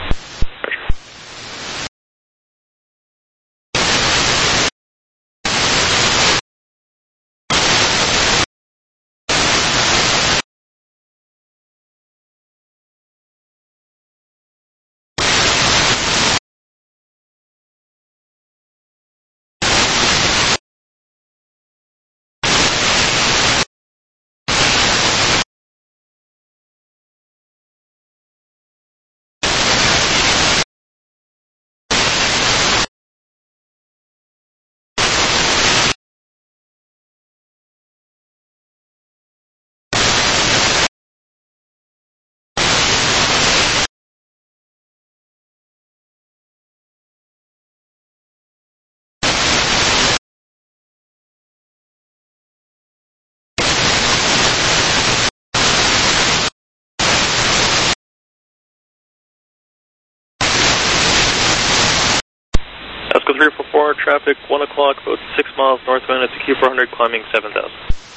Pasco three four four, traffic one o'clock, about six miles northwind at the Q four hundred, climbing seven thousand.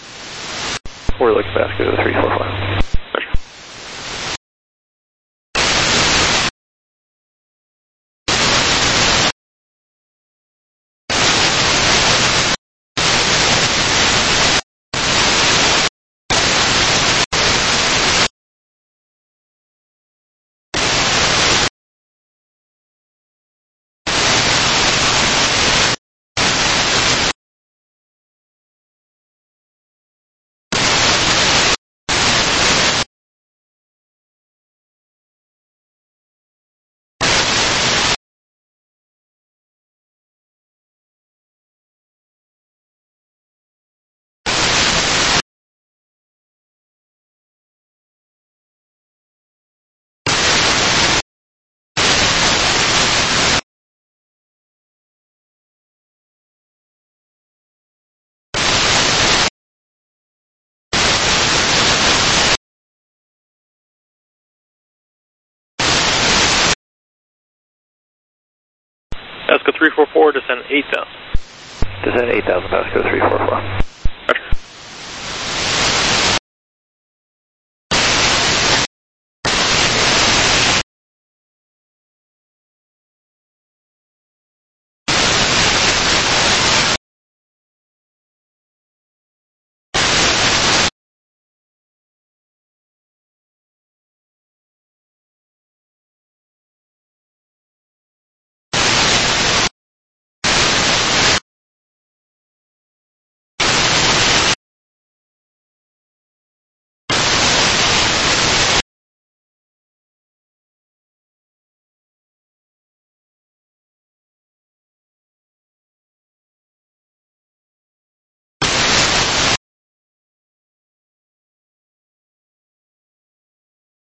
We're looking Pasco three four four. Pasco three four four, descend eight thousand. Descend eight thousand, Pasco three four four.